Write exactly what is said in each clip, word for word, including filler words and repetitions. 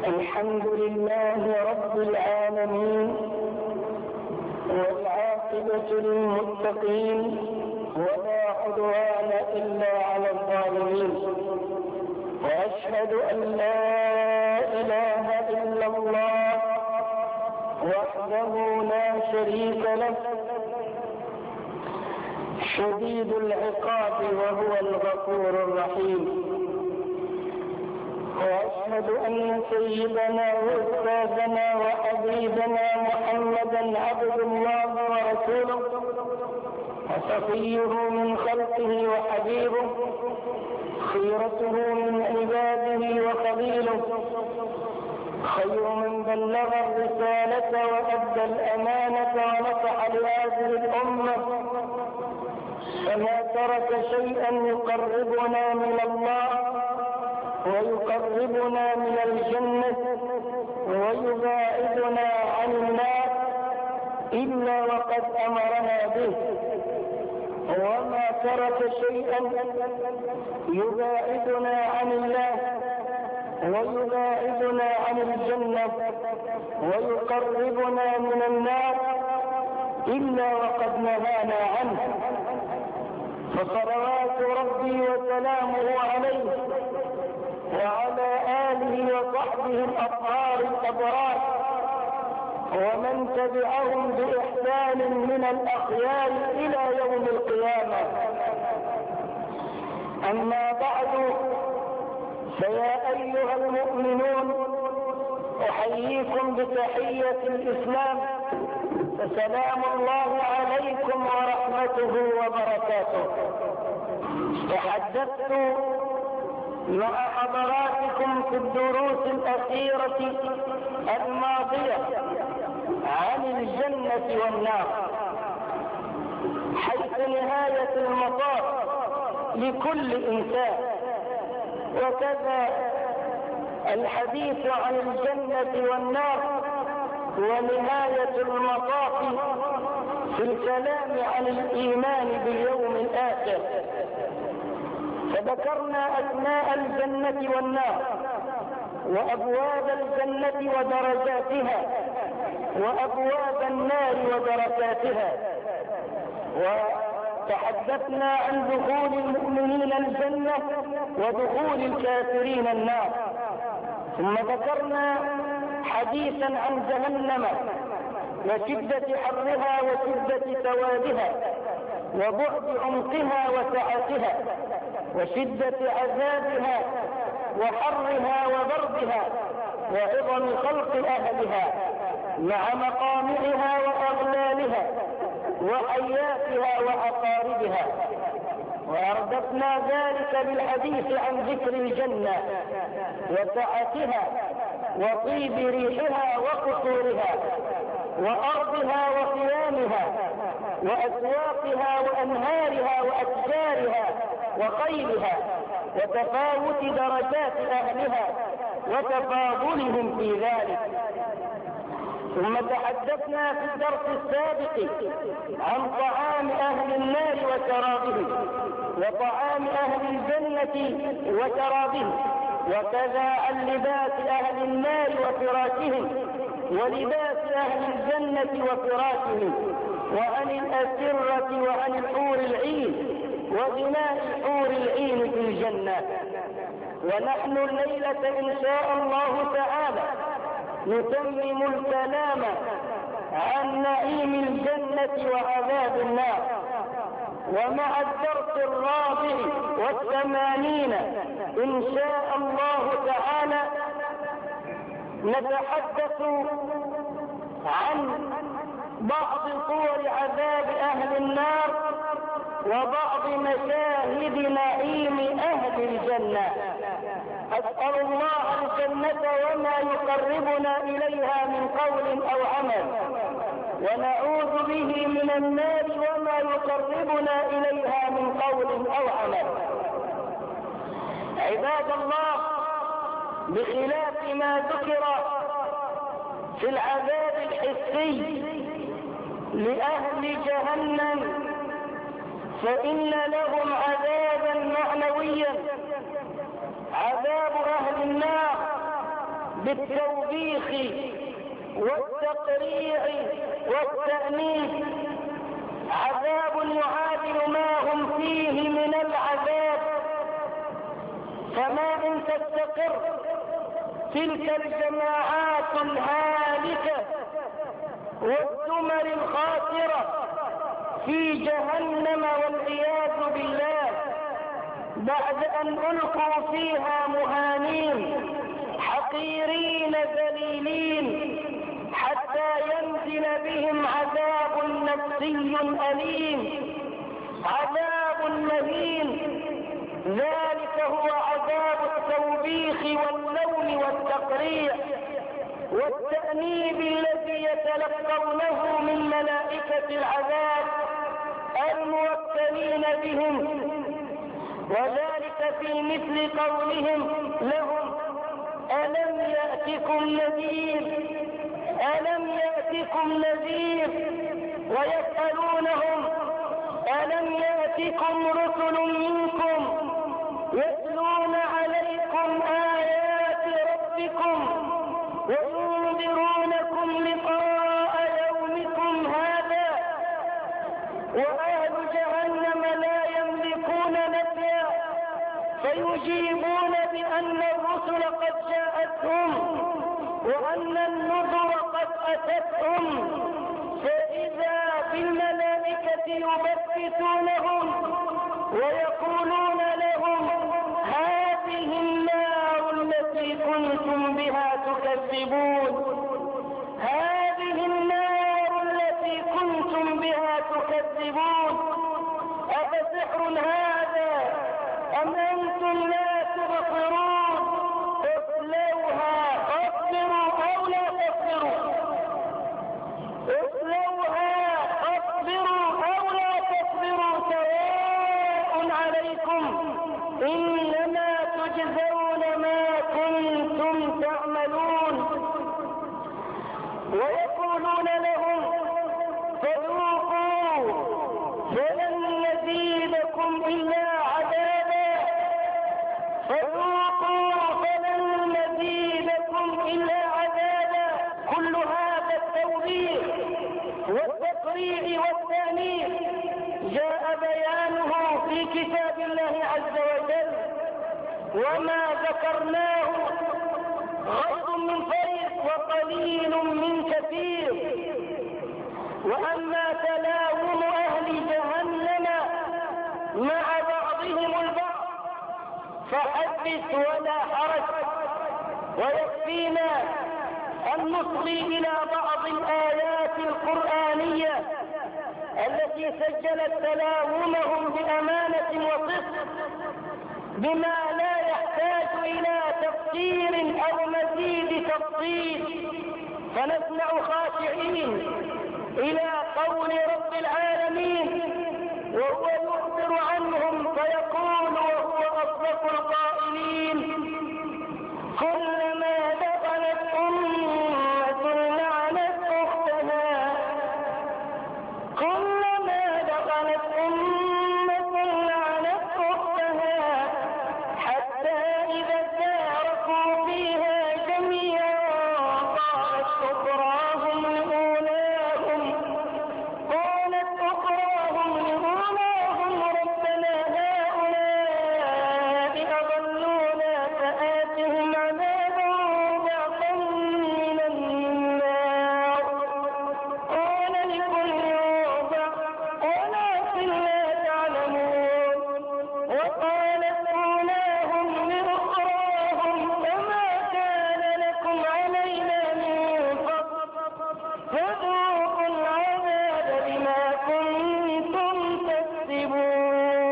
الحمد لله رب العالمين، والعاقبة للمتقين، ولا عدوان إلا على الظالمين. وأشهد أن لا إله إلا الله وحده لا شريك له، شديد العقاب وهو الغفور الرحيم. وأشهد أن سيدنا وأستاذنا وحبيبنا محمدا عبد الله ورسوله وصفيه من خلقه وحبيبه، خيرته من عباده وخليله، خير من بلغ الرسالة وأدى الأمانة ونصح لهذه الأمة، فما ترك شيئا يقربنا من الله ويقربنا من الجنة ويباعدنا عن النار إلا وقد أمرنا به، وما ترك شيئا يباعدنا عن الله ويباعدنا عن الجنة ويقربنا من النار إلا وقد نهانا عنه. فصلوات ربي وسلامه عليه وعلى آله وصحبه الأطهار الأبرار ومن تبعهم بإحسان من الأخيار إلى يوم القيامة. أما بعد، فيا أيها المؤمنون، أحييكم بتحية الإسلام، فسلام الله عليكم ورحمته وبركاته. تحدثت مع حضراتكم في الدروس الأخيرة الماضية عن الجنة والنار، حيث نهاية المطاف لكل إنسان، وكذا الحديث عن الجنة والنار ونهاية المطاف في الكلام عن الإيمان باليوم الآخر. فذكرنا أسماء الجنة والنار وأبواب الجنة ودرجاتها وأبواب النار ودركاتها، وتحدثنا عن دخول المؤمنين الجنة ودخول الكافرين النار. ثم ذكرنا حديثا عن جهنم وشدة حرها وشدة سوادها وبعد عمقها وسعتها وشدة عذابها وحرها وبردها وعظم خلق أهلها مع مقامعها وأغلالها وحياتها وعقاربها. وأردفنا ذلك بالحديث عن ذكر الجنة وسعتها وطيب ريحها وقصورها وأرضها وخيامها وأسواقها وأنهارها وأشجارها وخيلها وتفاوت درجات أهلها وتفاضلهم في ذلك. ثم تحدثنا في الدرس السابق عن طعام أهل النار وشرابه وطعام أهل الجنة وشرابه، وكذا عن لباس أهل النار وفراشهم ولباس أهل الجنة وفراشهم، وعن الأسرة وعن الحور العين وغناء حور العين في الجنة. ونحن الليلة إن شاء الله تعالى نتمم الكلام عن نعيم الجنة وعذاب النار. ومع الدرس الرابع والثمانين إن شاء الله تعالى نتحدث عن بعض صور عذاب أهل النار وبعض مشاهد نعيم أهل الجنة. أسأل الله الجنة وما يقربنا إليها من قول أو عمل، ونعوذ به من النار وما يقربنا إليها من قول أو عمل. عباد الله، بخلاف ما ذكر في العذاب الحسي لأهل جهنم، فإن لهم عذابا معنويا، عذاب أهل النار بالتوبيخ والتقريع والتأنيب، عذاب يعادل ما هم فيه من العذاب. فما إن تستقر تلك الجماعات الهالكة والزمر الخاسرة في جهنم والعياذ بالله بعد أن ألقوا فيها مهانين حقيرين ذليلين حتى ينزل بهم عذاب نفسي أليم، عذاب مهين. ذلك هو عذاب التوبيخ واللوم والتقريع والتأنيب الذي يتلقونه من ملائكة العذاب الموكلين بهم، وذلك في مثل قولهم لهم: ألم يأتكم نذير ألم يأتكم نذير ويسألونهم: ألم يأتكم رسل منكم يتلون عليكم آيات ربكم وينذرونكم لقاء يومكم هذا؟ وأهل جهنم لا يملكون نفيا فيجيبون بأن الرسل قد جاءتهم وأن النذر قد أتتهم، فإذا بالملائكة يبكتونهم ويقولون لهم: هذه النار التي كنتم بها تكذبون هذه النار التي كنتم بها تكذبون أفسحر هذا أم أنتم لا تبصرون؟ اصلوها فاصبروا أو لا تصبروا اصلوها فاصبروا أو لا تصبروا سواء عليكم إنما تجزون ما كنتم تعملون. ويقولون لهم: فذوقوا فلن نزيدكم إلا عذابا فذوقوا فلن نزيدكم إلا عذابا. كل هذا التوبيخ والتقريع والتأنيب جاء بيانه في كتاب الله عز وجل، وما ذكرناه غير من فريق وقليل من كثير. وأما تلاوم أهل جهنم مع بعضهم البعض فحدث ولا حرج، ويكفينا أن نصغي إلى بعض الآيات القرآنية التي سجلت تلاومهم بأمانة وصدق بما لا يحتاج إلى تفسير أو مزيد تفصيل، فنسمع خاشعين إلى قول رب العالمين وهو يخبر عنهم فيقول وهو أصدق القائلين: كلما دخلت أمة لعنت أختها كلما دخلت أمة لعنت أختها حتى إذا اداركوا فيها جميعا قالت أخراهم لأولاهم قالت أخراهم لأولاهم ربنا هؤلاء أضلونا فآتهم عذابا ضعفا من النار قال لكل ضعف ولكن لا تعلمون وقالت أولاهم لأخراهم فما كان لكم علينا من فضل فذوقوا العذاب بما كنتم تكسبون.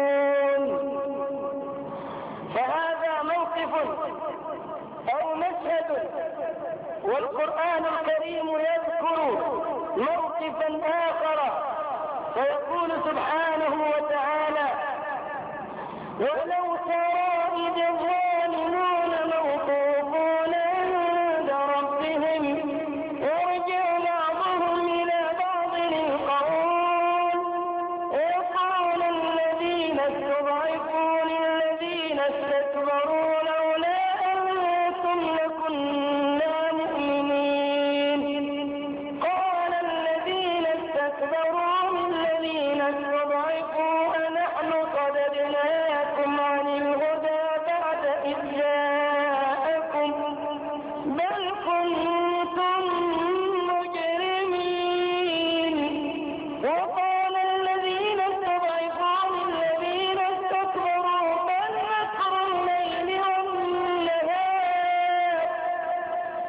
فهذا موقف أو مشهد، والقرآن الكريم يذكر موقفا آخر فيقول سبحانه وتعالى: ولو ترى إذ الظالمون موقوفون عند ربهم يرجع بعضهم إلى بعض القول وقال الذين استضعفوا للذين استكبروا لولا أنتم لكنا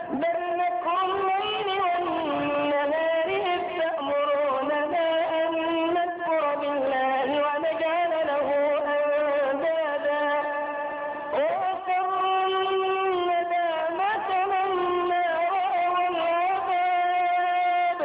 بل مكر الليل والنهار إذ تأمروننا أن نكفر بالله ونجعل له أندادا وأسروا الندامة لما رأوا العذاب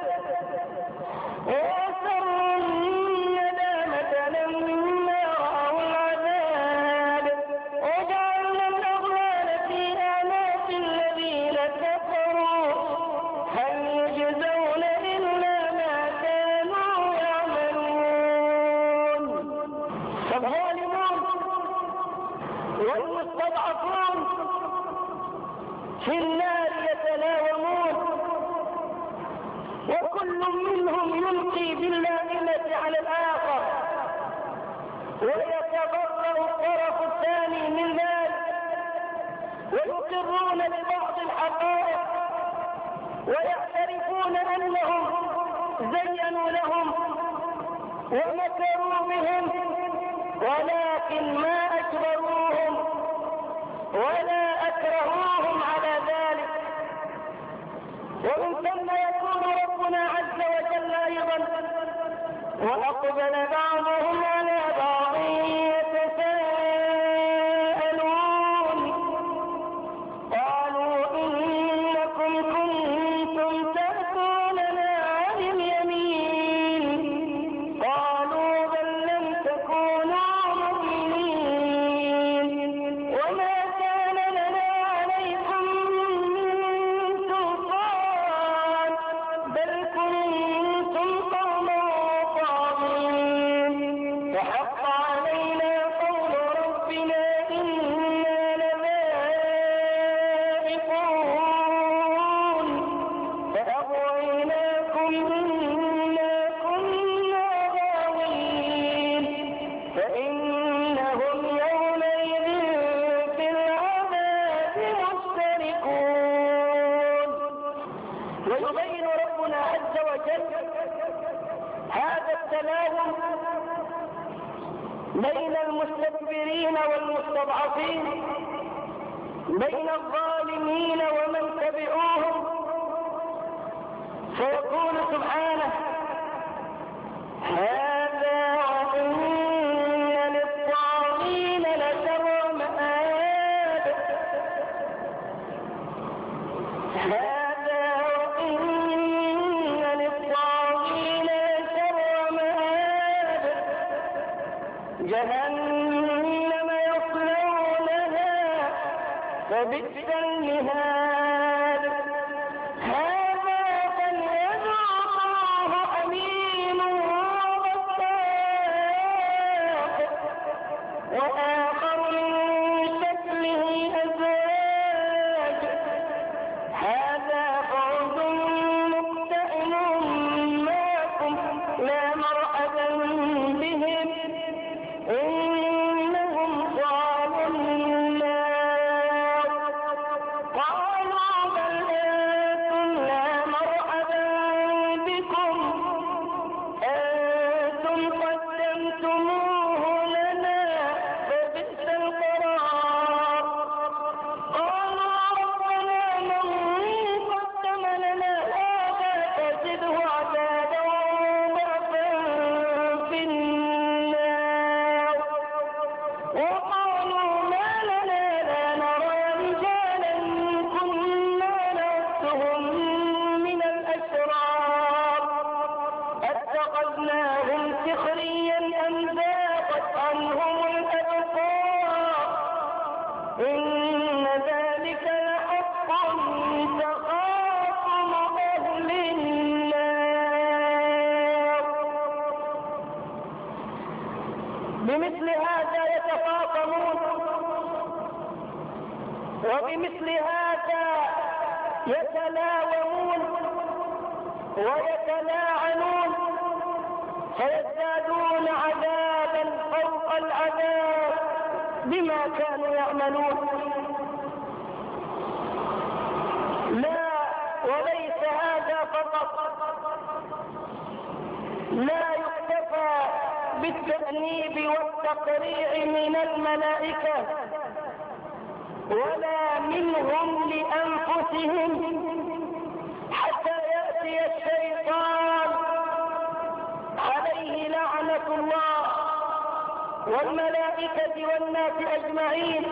وأسروا الندامة لما رأوا العذاب وجعلنا الأغلال في أعناق الذين كفروا هل يجزون إلا ما كانوا يعملون. فالظالمون والمستضعفون في النار يتلاومون، وكل منهم يلقي باللائمة على الآخر ويتبرأ الطرف الثاني من ذلك، ويقرون ببعض الحقائق ويعترفون أنهم زينوا لهم ومكروا بهم، ولكن ما أجبروهم ولا أكرهوهم على ذلك. ومن ثم يكون ربنا عز وجل أيضا وأقبل بعضهم على بعض يتساءلون قالوا إنكم كنتم تأتوننا عن اليمين قالوا بل لم تكونوا مؤمنين وما كان لنا عليكم من سلطان بل كنتم قوما طاغين فحق علينا قول ربنا إنا لذائقون فأغويناكم إنا كنا غاوين فإنهم يومئذ في العذاب مشتركون. ويبين ربنا عز وجل هذا التلاوم بين المستكبرين والمستضعفين، بين الظالمين ومن تبعوهم، فيقول سبحانه هذا وإن للطاغين لشر مآب هذا وإن للطاغين لشر مآب جهنم يصلونها فبئس المهاد هذا فليذوقوه حميم وغساق وآخر من شكله أزواج هذا فوز مقتحم معكم لا مرحبا بهم إنهم صالوا النار قالوا بل أنتم لا مرحبا بكم أنتم قدمتموه لنا فبئس القرار قالوا ربنا من قدم لنا هذا فزده عذابا ضعفا في النار وقالوا ما لنا لا نرى رجالا كنا نعدهم من الأشرار اتخذناهم سخريا أم ذاقت عنهم الأبصار إن ذلك لحق تخاصم أهل النار. بمثل هذا يتخاصمون وبمثل هذا يتلاومون ويتلاعنون فيزدادون عذابا فوق العذاب بما كانوا يعملون. لا وليس هذا فقط، لا يكتفى بالتأنيب والتقريع من الملائكة ولا منهم لأنفسهم بيوتهم حتى يأتي الشيطان عليه لعنة الله والملائكة والناس أجمعين.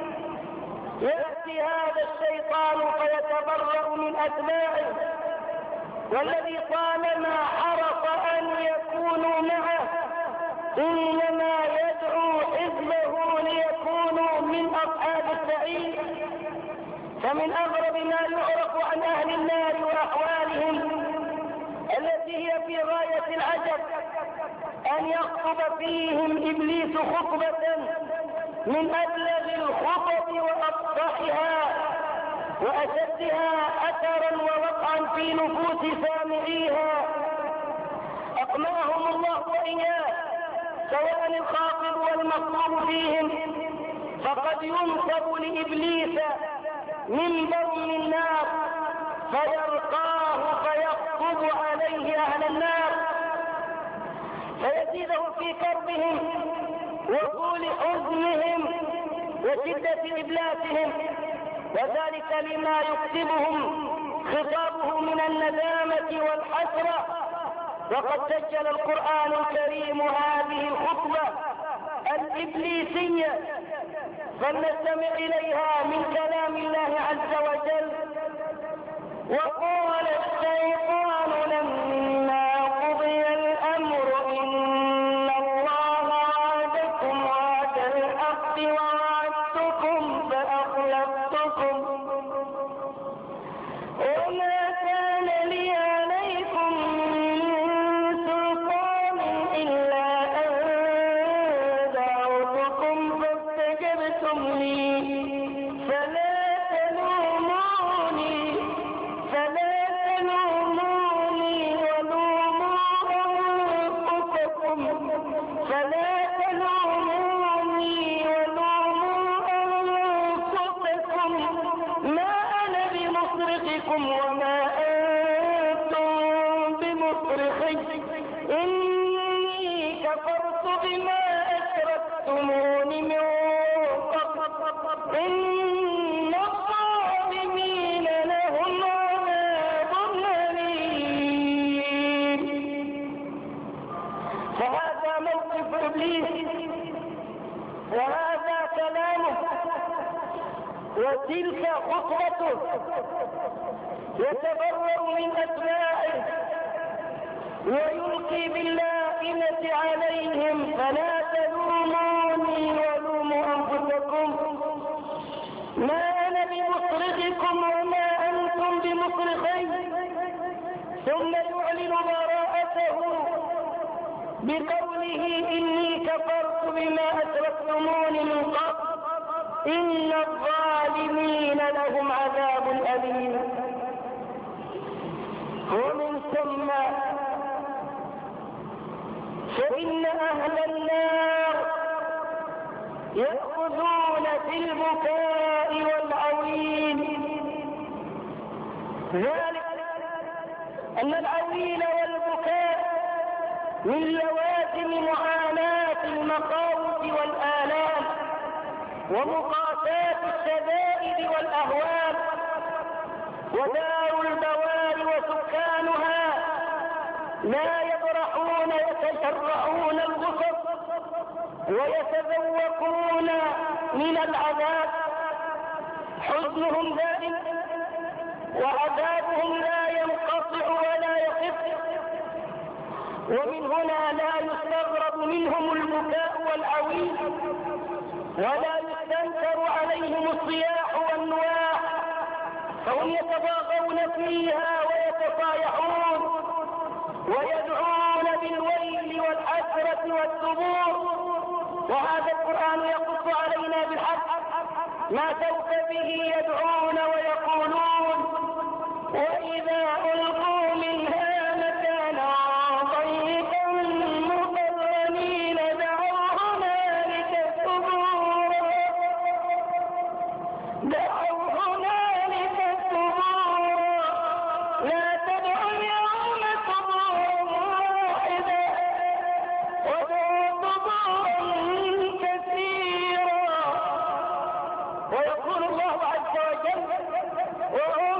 يأتي هذا الشيطان فيتبرأ من أتباعه، والذي طالما حرص أن يكونوا معه إنما يدعو حزبه ليكونوا من أصحاب السعير. فمن أغرب ما يعرف عن أهل النار وأحوالهم التي هي في غاية العجب أن يخطب فيهم إبليس خطبة من أبلغ الخطب وأفصحها وأشدها أثرا ووقعا في نفوس سامعيها. أقنعهم الله وإياه سواء الخاطب والمخطوب فيهم. فقد ينصب لإبليس منبر من نار فيرقاه فيخطب عليه أهل النار فيزيدهم في كربهم وطول حزنهم وشدة إبلاسهم، وذلك لما يكتبهم خطابه من الندامة والحسرة. وقد سجل القرآن الكريم هذه الخطبة الإبليسية، فلنستمع إليها من كلام الله عز وجل. وقال الشيطان لما قضي الأمر إن الله وعدكم وعد الحق ووعدتكم فأخلفتكم وما كان لي عليكم من سلطان إلا أن دعوتكم فاستجبتم لي فلا تلوموني فلا تلوموني ولوموا أنفسكم فلا تلوموني ولوموا أنفسكم ما أنا بمصرخكم وما أنتم بمصرخي إني كفرت بما أشركتمون من قبل إن الظالمين لهم عذاب أليم. فهذا موقف إبليس وهذا كلامه وتلك خطبته. يتبرأ من أتباعه ويلقي باللائمة عليهم فلا تلوموني ولوموا أنفسكم ما أنا بمصرخكم وما أنتم بمصرخي. ثم يعلن براءته بقوله إني كفرت بما أشركتمون من قبل إن الظالمين لهم عذاب أليم. ومن ثم فإن أهل النار يأخذون في البكاء والعويل. ذلك أن العويل والبكاء من لوازم معاناة المخاوف والآلام ومقاساة الشدائد والأهوال. ودار البوار وسكانها لا يبرحون يتجرعون الغصب ويتذوقون من العذاب. حزنهم دائم وعذابهم لا ينقطع ولا يخف. ومن هنا لا يستغرب منهم البكاء والعويل ولا يستنكر عليهم الصياح والنواح، فهم يتضاغون فيها ويتصايحون ويدعون بالويل والحسرة والثبور. وهذا القرآن يقص علينا بالحق ما سوف به يدعون ويقولون وإذا ألقوا منها مكانا ضيقا مقرنين دعوا هنالك ثبورا دعوا هنالك ثبورا لا تدعوا اليوم ثبورا واحدا ودعوا ثبورا كثيرا. ويقول الله عز وجل وهم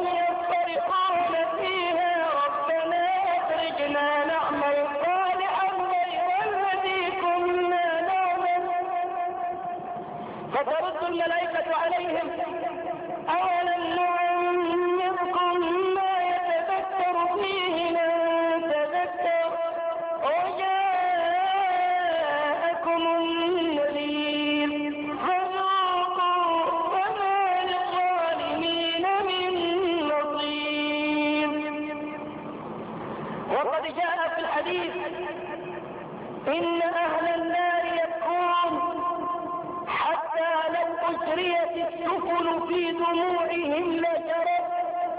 ولذلك جاء في الحديث إن أهل النار يبكون حتى لو أجريت السفن في دموعهم لجرت،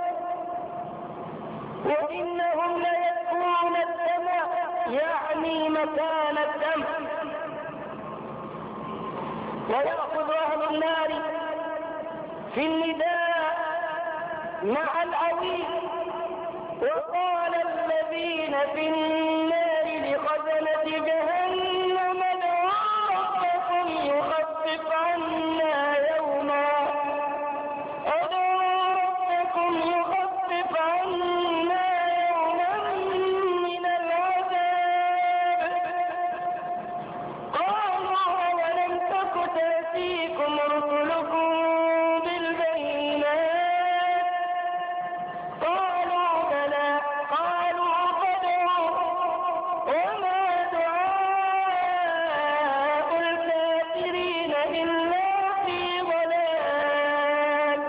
وإنهم ليبكون الدمع يعني مكان الدم. ويأخذ أهل النار في النداء مع العويل، وقال الذين في النار لخزنة جهنم ادعوا ربكم يخفف عنا يوما ادعوا ربكم يخفف عنا يوما من العذاب. قالوا أولم تك تأتيكم رسلكم بالبينات؟ قالوا بلى. قالوا فادعوا. وما دعاء الكافرين إلا في ضلال.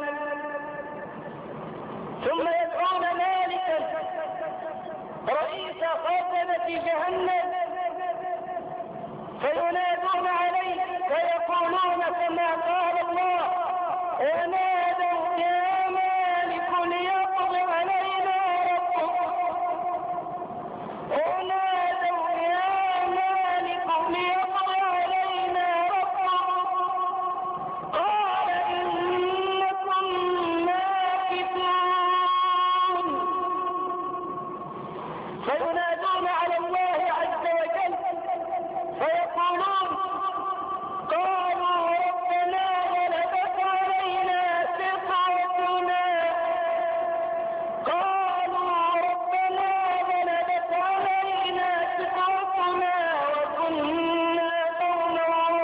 ثم يدعون مالكا رئيس خزنة جهنم فينادون عليه فيقولون كما قال الله: ونادوا يا مالك ليقض علينا ربك. ونادوا يا مالك ليقض علينا ربك. قال إنكم ماكثون. فينادون على الله عز وجل فيقولون: قالوا ربنا غلبت علينا شقوتنا. قالوا ربنا غلبت علينا شقوتنا وكنا قوما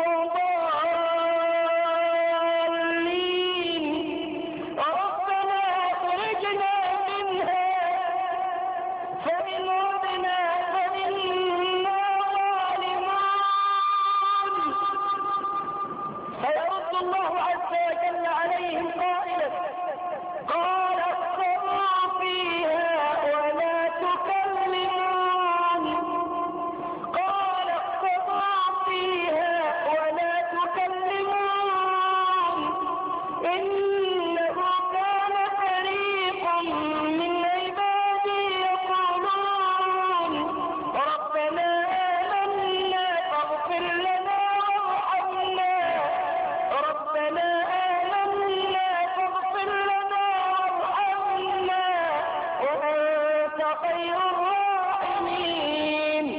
ضالين. ربنا اخرجنا منها فإن عدنا فإنا ظالمون. فيرد الله عز وجل عليهم قائلا: قال اخسروا فيها ولا تكلمون. قال اخسروا فيها ولا تكلمون. إنه كان فريق من عبادي يقولون ربنا آمنا فاغفر لنا وارحمنا. ربنا آمنا فاغفر لنا وارحمنا وأنت خير الراحمين.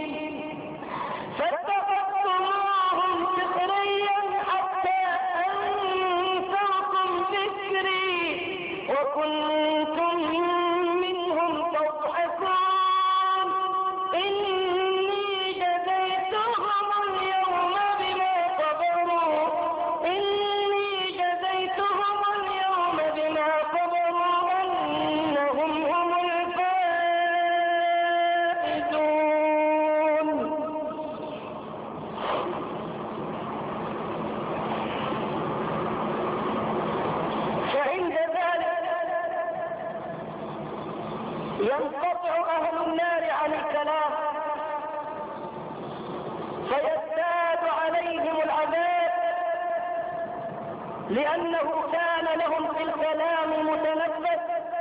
فاتخذتموهم سخريا حتى أنسوكم ذكري وكنتم منهم تضحكون. إني جزيتهم اليوم بما صبروا إني جزيتهم اليوم بما صبروا أنهم هم الفائزون. فعند ذلك ينقطع أهل النار عن الكلام فيزداد عليهم العذاب، لأنه كان لهم في الكلام متنفس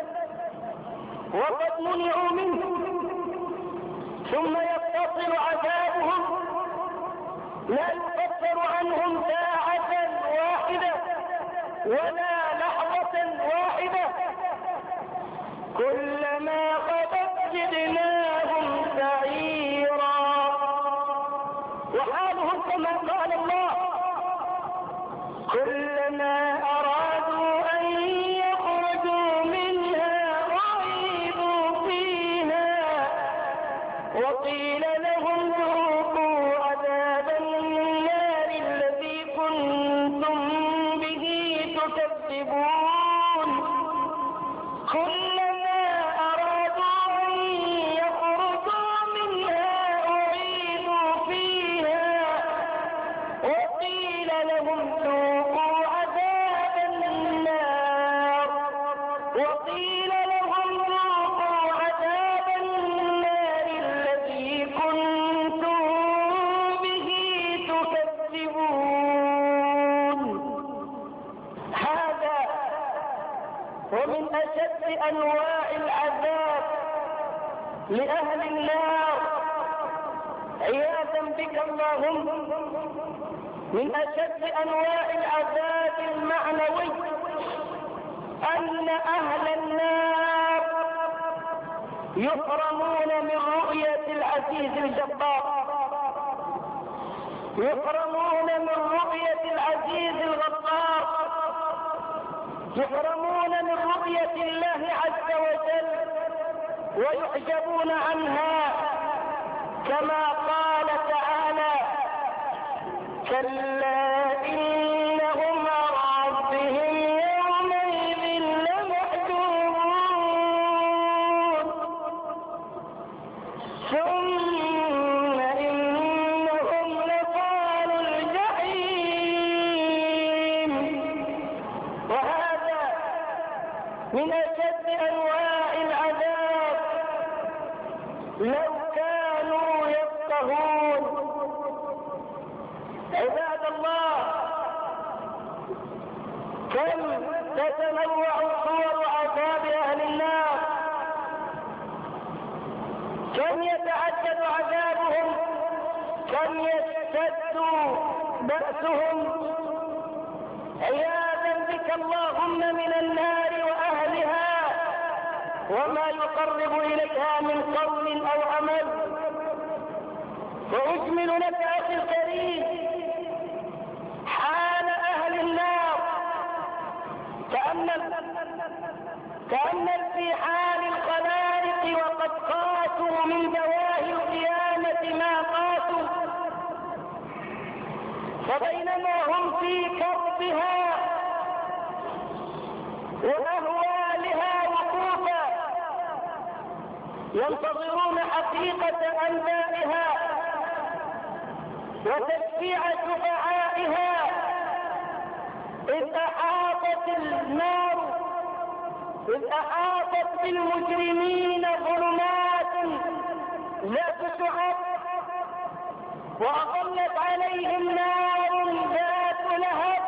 وقد منعوا منه. ثم يتصل عذابهم لا يكفر عنهم ساعة واحدة ولا لحظة واحدة، كلما خبت زدناهم سعيرا. وحالهم كما قال الله: كلما أرادوا أن يخرجوا منها أعيدوا فيها وقيل لهم ذوقوا عذاب النار الذي كنتم به تكذبون. كلما أرادوا أن يخرجوا منها أعيدوا فيها وقيل لهم ذوقوا عذاب النار وقيل لهم ذوقوا عذاب النار ومن أشد أنواع العذاب لأهل النار عياذا بك اللهم من أشد أنواع العذاب المعنوي أن أهل النار يحرمون من رؤية العزيز الجبار، يحرمون من رؤية العزيز الغفار، يحرمون من رؤية الله عز وجل ويحجبون عنها، كما قال تعالى: كلا إنهم عن ربهم يومئذ لمحجوبون ثم إنهم لصال الجحيم. وهذا من أشد أنواع العذاب لو كانوا يفقهون. عباد الله، كم تتنوع صور عذاب أهل النار، كم يتعدد عذابهم، كم يشتد بأسهم. عياذا بك اللهم من النار وأهلها وما يقرب إليها من قول أو عمل. وأجمل لك أخي الكريم حال أهل النار، تأمل تأمل في حال الخلائق وقد قاسوا من دواهي القيامة ما قاسوا، فبينما هم في كربها وأهوالها وقوفا ينتظرون حقيقة أنبائها وتشفيع شفعائها، إذ أحاطت النار إذ أحاطت بالمجرمين ظلمات ذات شعب وأظلت عليهم نار ذات لهب،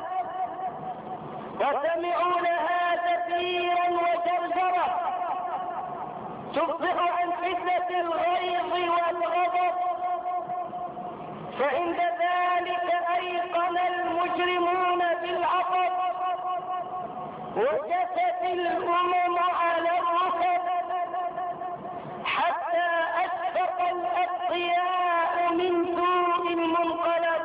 وسمعوا لها زفيرا وجرجرة تفضح عن شدة الغيظ والغضب. فعند ذلك أيقن المجرمون بالعطب وجثت الأمم على الركب، حتى أشفق الأتقياء من سوء المنقلب.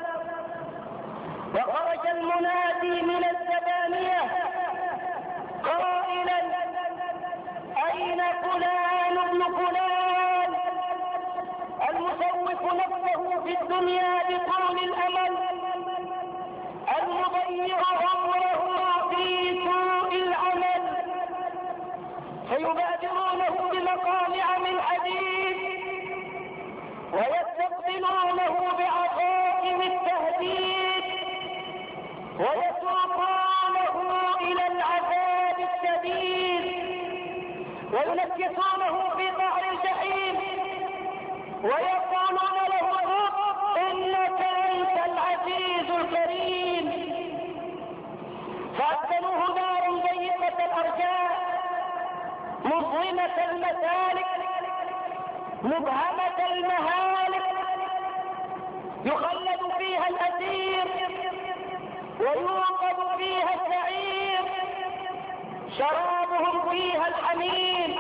وخرج المنادي من الزبانية قائلا: أين فلان ابن فلان المسوف نفسه في الدنيا بطول الأمل، المضيع عمره في سوء العمل؟ فيبادرونه بمقامع من حديد ويستقبلونه بعظائم التهديد ويسوقونه إلى العذاب الشديد وينكسونه في قعر الجحيم ويقولون له: إنك أنت العزيز الكريم. فأسكنوه نارا ضيقة الأرجاء مظلمة المسالك مبهمة المهالك، يخلد فيها الأسير ويوقظ فيها السعير، شرابهم فيها الحميم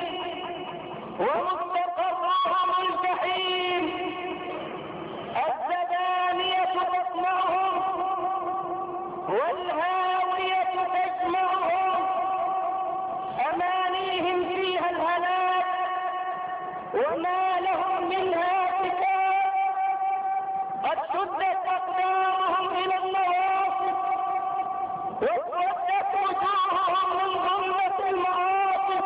ومستقرهم الجحيم. الزبانية تصنعهم والهاوية تجمعهم، أمانيهم فيها الهلاك وما لهم منها كتاب. قد شدت أقدامهم إلى النواصب واسودت وجوههم من ظلمة المعاصي،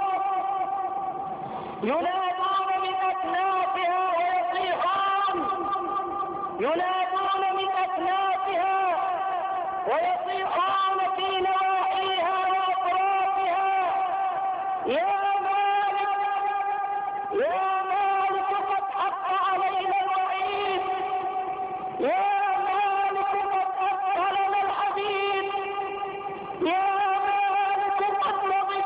ينادون من أكنافها ويصيحون ينادون من أكنافها ويصيحون في نواحيها وأطرافها: يا مالك يا مالك قد حق علينا الوعيد، يا مالك قد أثقلنا الحديد، يا مالك قد رضي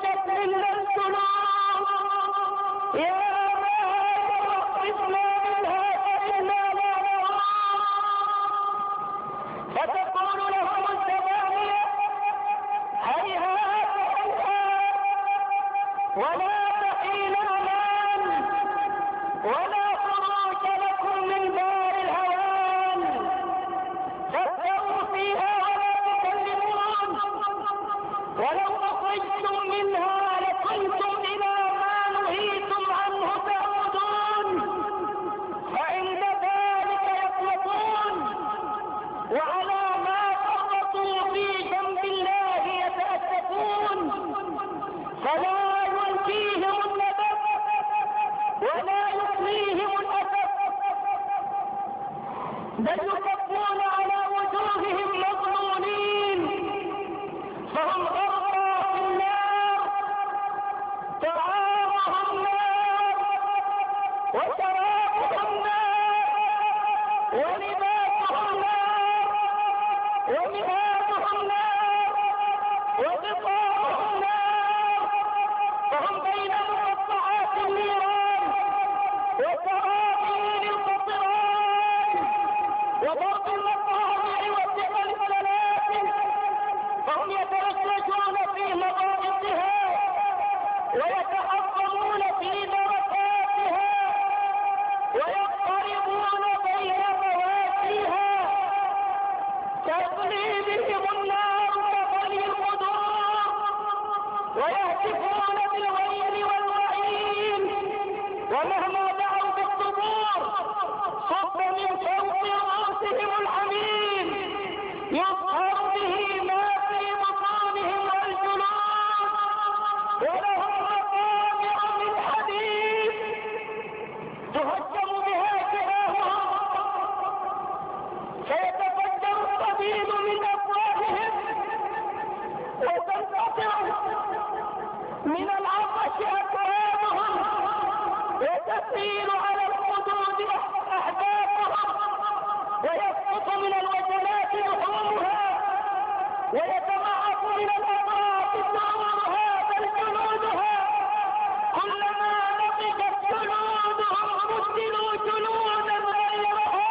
ولا تحين أمان ولا خروج لكم من دار الهوان، فابتغوا فيها ولا تكلمون، ولو أخرجتم منها لكنتم إلى ما نهيتم عنه تعودون، فعند ذلك يطلقون، وعلى ما فرطوا في جنب الله يتأسفون، فلا يلقيهم الندب ولا يخليهم الأسف، بل يكفون على وجوههم مظلومين، فهم غرقى في النار، طعامهم نار وشرابهم نار ولباسهم نار ومهادهم نار وغطاؤهم نار، فهم بين مقطعات النيران وسرابيل القطران وضرب المقامع وثقل السلاسل، فهم يترجلون في مضاجعها ويتحطمون في دركاتها ويضطربون بين مواسيها، تغلي بهم النار كغلي القدور، ويهتفون بالويل والوعيد، ومهما دعوا بالصبور صب من فوق رؤوسهم الحميم يظهر به ما في بطونهم والجلود، ولهم مقامع من حديد تهجم بها جباههم، فيتفجر الصديد من أفواههم وتنقطع من العطش أكوابهم وتسيل على الخدود أحداثهم، ويسقط من الوجلات لحومها ويتضاعف من الأمراض سرورها بل جلودها، كلما نضجت جلودهم بدلوا جلودا غيرها،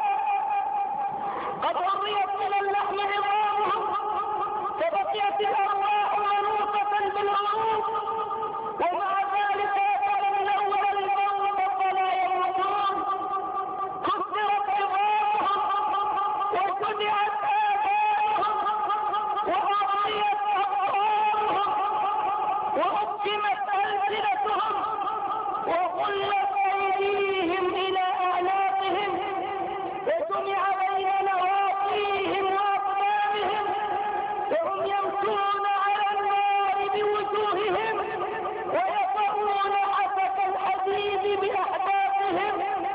قد غريت من اللحم عظامهم فبقيت الأرواح منوطة بالعروق، ومع ذلك يتمنون الموت فلا يموتون، كسرت عظامهم وجدعت آذانهم وأغريت أبصارهم وأكمت ألسنتهم وغلت أيديهم إلى أعناقهم وجمع بين نواصيهم وأقدامهم، وهم يمشون على النار بوجوههم ويطؤون حسك الحديد بأحداثهم،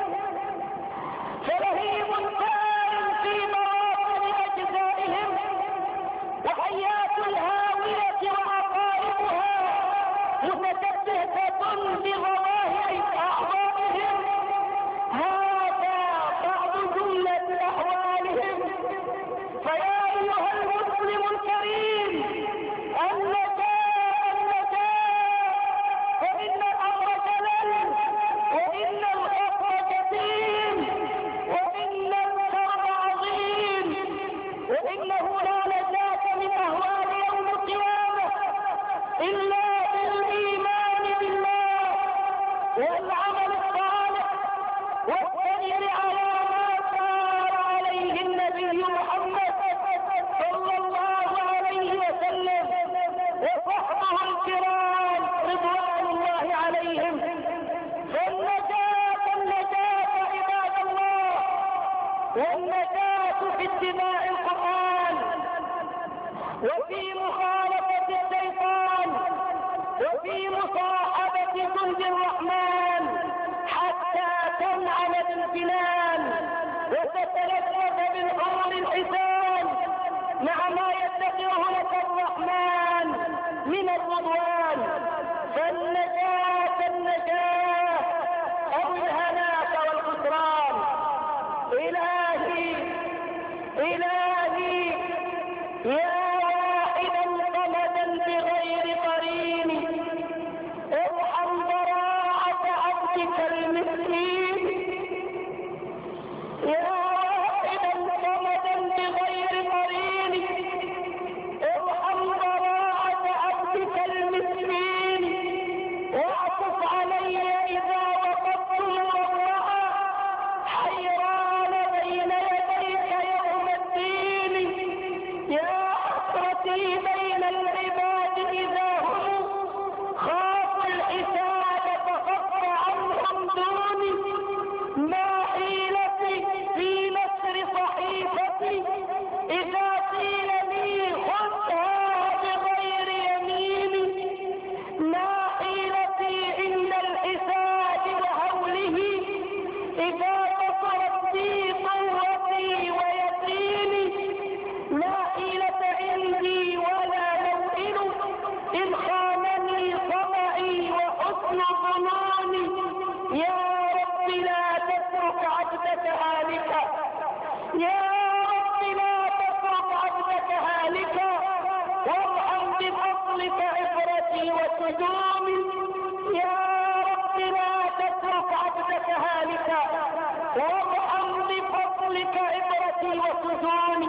فلهيب كان في مواطن أجزائهم، وحيات الهاوية وعقائبها متكتفة بظواهر أعضائهم. هذا بعض جملة أحوالهم، فيا أيها المسلم الكريم النجاة النجاة، فإن الأمر جلل وإن الخطر جسيم وإن الكرب عظيم، وإنه لا نجاة من أهوال يوم القيامة إلا بالإيمان بالله والعمل الصالح والسير على ما سار عليه النبي محمد صلى الله عليه وسلم وصحبه الكرام رضوان الله عليهم. فالنجاة النجاة عباد الله، والنجاة في اتباع القرآن وفي مخالفة الشيطان وفي مصاحبة جند الرحمن حتى تنعم بالجنان وتتلذذ بالحور الحسان مع ما يتقيه لك الرحمن من الرضوان. فالنجاة النجاة أو الهلاك والخسران. إلهي إلهي يا واحدا صمدا بغير قرين، ارحم ضراعة عبدك المسكين. يا واحدا صمدا بغير قرين، ارحم ضراعة عبدك المسكين. والنجوم يا رب لا تترك عبدك هالكا وارحم بفضلك عبرتي وسجوني.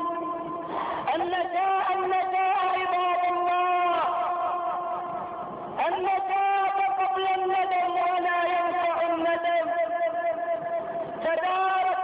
النجاة النجاة عباد الله، النجاة قبل الندم ولا ينفع الندم. تدارك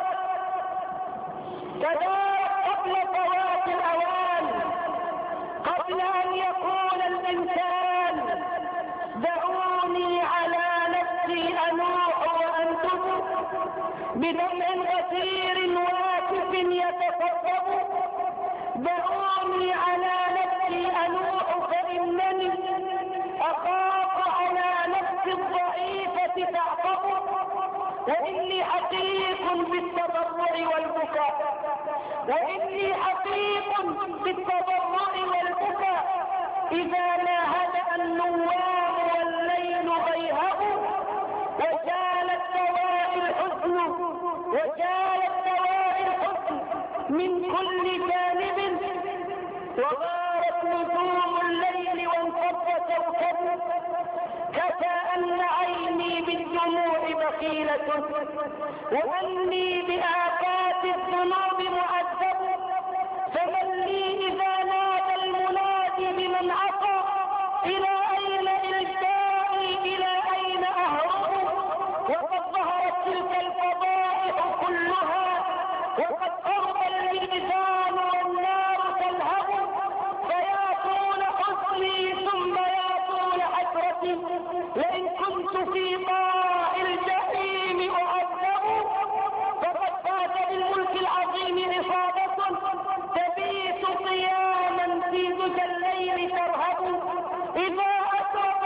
تدارك قبل فوات الأوان، قبل أن يكون الإنسان. دعوني على نفسي أنوح وأنتم بدمع غزير واكف يتصبب. دعوني على نفسي أنوح فإنني أخاف على نفسي الضعيفة تعقب. وإني حقيق بالتضرع والبكاء، وإني حقيق بالتضرع والبكاء. إذا ما هدأ النوام والليل غيهب وجالت دواء الحزن وجالت دواء الحزن من كل جانب، وغارت نجوم الليل وانفض كوكب. كأن عيني بالدموع بخيلة وأني بآفات الذنوب معذب. فمن لي إذا نادى المنادي بمن عصى إلى أين إلجائي إلى أين أهرب. وقد ظهرت تلك الفضائح كلها وقد قرب الميزان والنار تلهب. فيا طول حزني ثم يا طول حسرتي لئن كنت في طاع الجحيم أعذب. فقد فات بالملك العظيم إصابة تبيت قياما في دجى الليل ترهب. إذا أشرف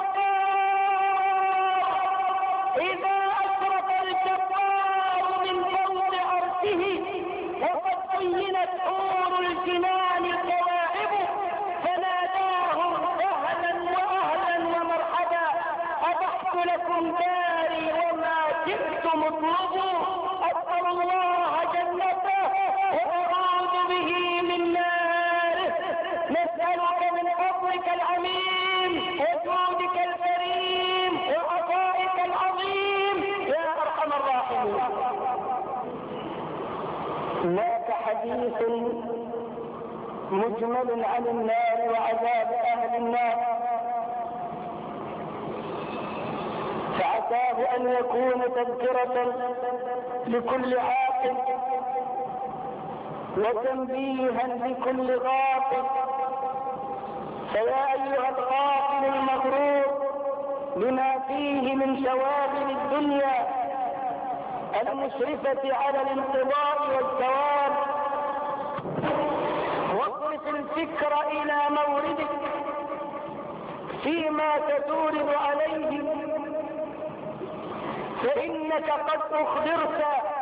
الجبار إذا أشرف الجبار من فوق عرشه وقد زينت حور الجنان الكواعب. فناداهم أهلا وأهلا ومرحبا أبحت لكم داري وما جئتم اطلبوا. أسأل الله جنته وأعوذ به من ناره. نسألك من فضلك العميم وجودك الكريم وعطائك العظيم يا أرحم الراحمين. هناك حديث مجمل عن النار وعذاب أهل النار، فعساه أن يكون تذكرة لكل عاقل وتنبيها لكل غافل. فيا أيها الغافل المغرور بما فيه من شواغل الدنيا المشرفة على الانقضاء والزوال، واصرف الفكر إلى موردك فيما تتورد عليه، فإنك قد أخبرت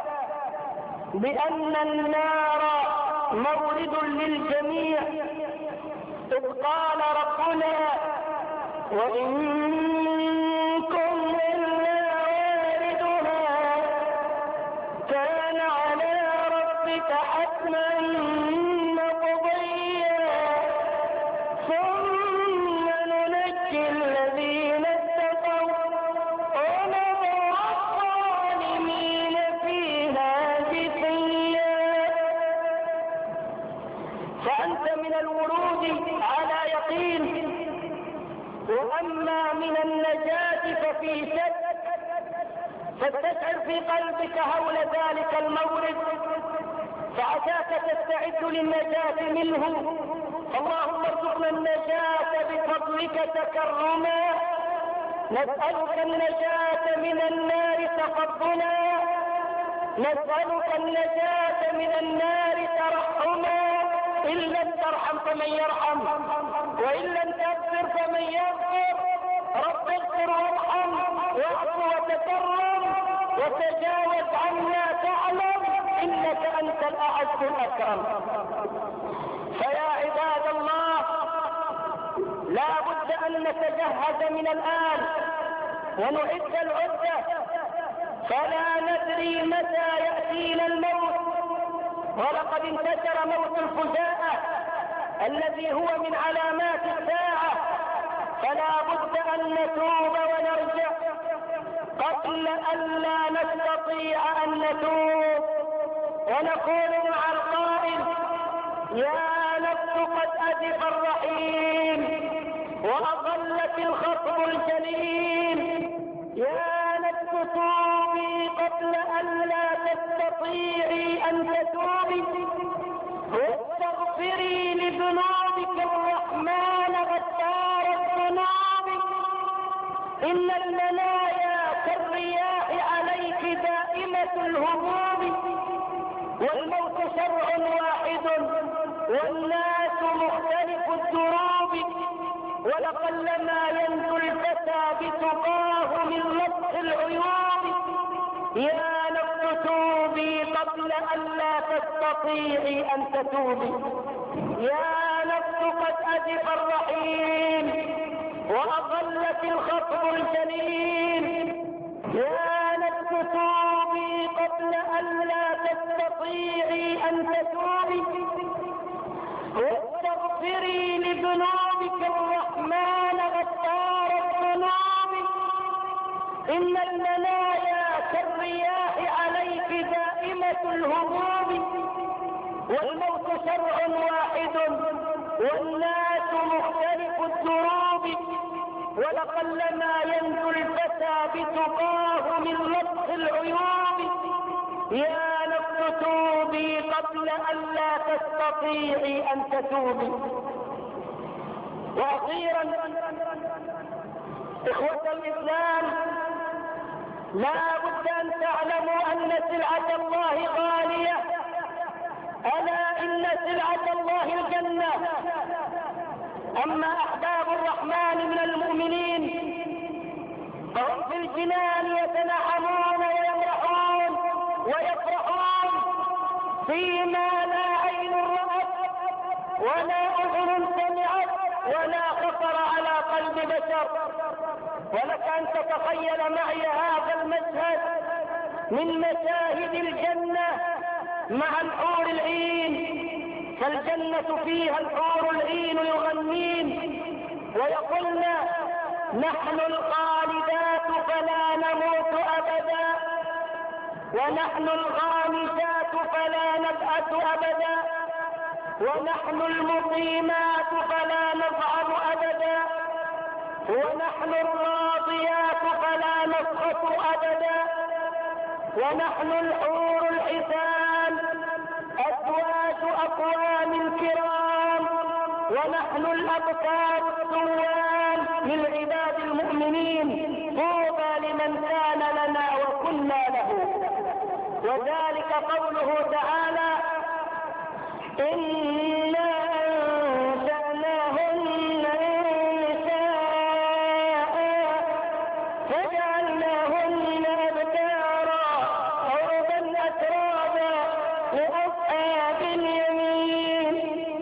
بأن النار مورد للجميع، إذ قال ربنا وإن منكم إلا واردها كان على ربك حتما مقضيا ثم ننجي الذين اتقوا ونذر الظالمين فيها جثيا. فأنت من الورود على يقين، وأما من النجاة ففي شك. فاستشعر في قلبك هول ذلك المورد فعساك تستعد للنجاة منه. اللهم ارزقنا النجاة بفضلك تكرما. نسألك النجاة من النار تقبلا. نسألك النجاة من النار ترحما. إن لم ترحم فمن يرحم، وإن لم تغفر فمن يغفر. رب اغفر وارحم واعف وتكرم وتجاوز عنا تعلم إنك أنت الأعز الأكرم. فيا عباد الله لا بد أن نتجهز من الآن ونعد العدة، فلا ندري متى يأتينا الموت. ولقد انتشر موت الفجاءة الذي هو من علامات الساعة، فلا بد أن نتوب ونرجع قبل أن لا نستطيع أن نتوب، ونقول مع القائل: يا نفس قد أزف الرحيم وأظلت الخصم الجليل، يا نفس توبي قبل أن لا تستطيعي أن تتوبي، واستغفري لذنوبك الرحمن غفار الذنوب، إن المنايا كالرياح عليك دائمة الهموم، والموت شرع واحد والناس مختلف الدروب، ولقلما ينجو الفتى بتقاه من مسح العيوب، يا نفس توبي قبل أن لا تستطيعي أن تتوبي، يا نفس قد أزف الرحيم وأظلت الخصم الجليل، يا نفس توبي قبل أن لا تستطيعي أن تتوبي، واستغفري لذنوبك الرحمن غفار الذنوب، إن المنايا كالرياح عليك دائمة الهموم، والموت شرع واحد والناس مختلف الدروب، ولقلما ينجو الفتى بتقاه من مسح العيوب، يا نفس توبي قبل أن لا تستطيعي أن تتوبي. وأخيرا إخوة الإسلام، لا بد أن تعلموا أن سلعة الله غالية، ألا إن سلعة الله الجنة. أما أحباب الرحمن من المؤمنين فهم في الجنان يتنعمون ويمرحون ويفرحون فيما لا عين رأت ولا أذن سمعت ولا خطر على قلب بشر. ولك أن تتخيل معي هذا المشهد من مشاهد الجنة مع الحور العين، فالجنة فيها الحور العين يغنين ويقولن: نحن الخالدات فلا نموت أبدا، ونحن الغامسات فلا نبأس أبدا، ونحن المقيمات فلا نضعف أبدا، ونحن الراضيات فلا نسخط أبدا، ونحن الحور الحسان أزواج أقوام كرام، ونحن الأبكار الصوان من عباد المؤمنين، طوبى لمن كان لنا وكنا له. وذلك قوله تعالى: إنا أنشأناهن إنشاء فجعلناهن أبكارا عربا أترابا لأصحاب اليمين.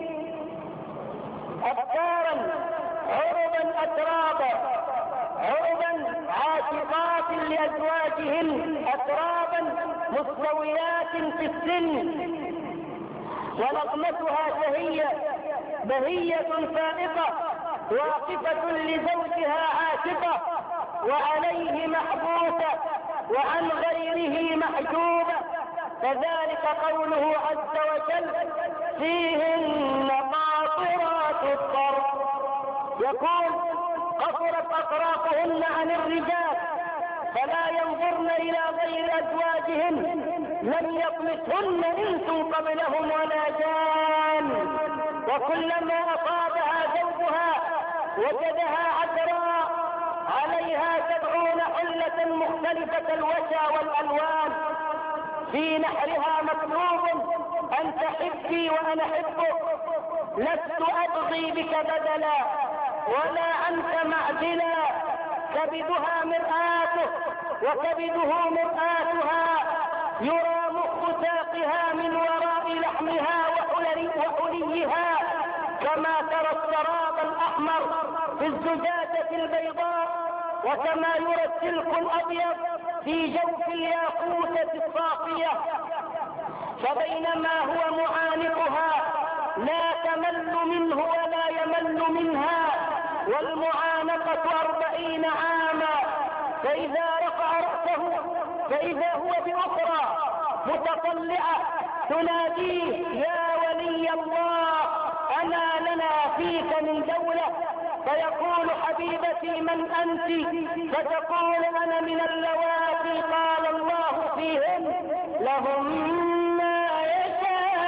أبكارا عربا أترابا، عربا عاشقات لأزواجهن، أترابا مستويات في السن، ونغمتها شهية بهية فائقة، واقفة لزوجها عاشقة، وعليه محبوسة وعن غيره محجوبة. فذلك قوله عز وجل: فيهن قاصرات الطرف. يقول: قصرت أطرافهن عن الرجال فلا ينظرن إلى غير أزواجهن، لم يطمثهن إنس قبلهم ولا جان، وكلما أصابها زوجها وجدها عذراء عليها سبعون حلة مختلفة الوشى والألوان، في نحرها مكتوب: أنت حبي وأنا حبك، لست أبغي بك بدلا ولا أنت معدلا، كبدها مرآته وكبده مرآتها، يرى مخ ساقها من وراء لحمها وحليها، كما ترى السراب الأحمر في الزجاجة البيضاء، وكما يرى السلك الأبيض في جوف الياقوتة الصافية. فبينما هو معانقها لا تمل منه ولا يمل منها، والمعانقة أربعين عاما، فإذا رفع رأسه فإذا هو بأخرى متطلعة تناديه يا ولي الله أنا لنا فيك من دولة، فيقول حبيبتي من أنت؟ فتقول أنا من اللواتي قال الله فيهن لهم ما يشاءون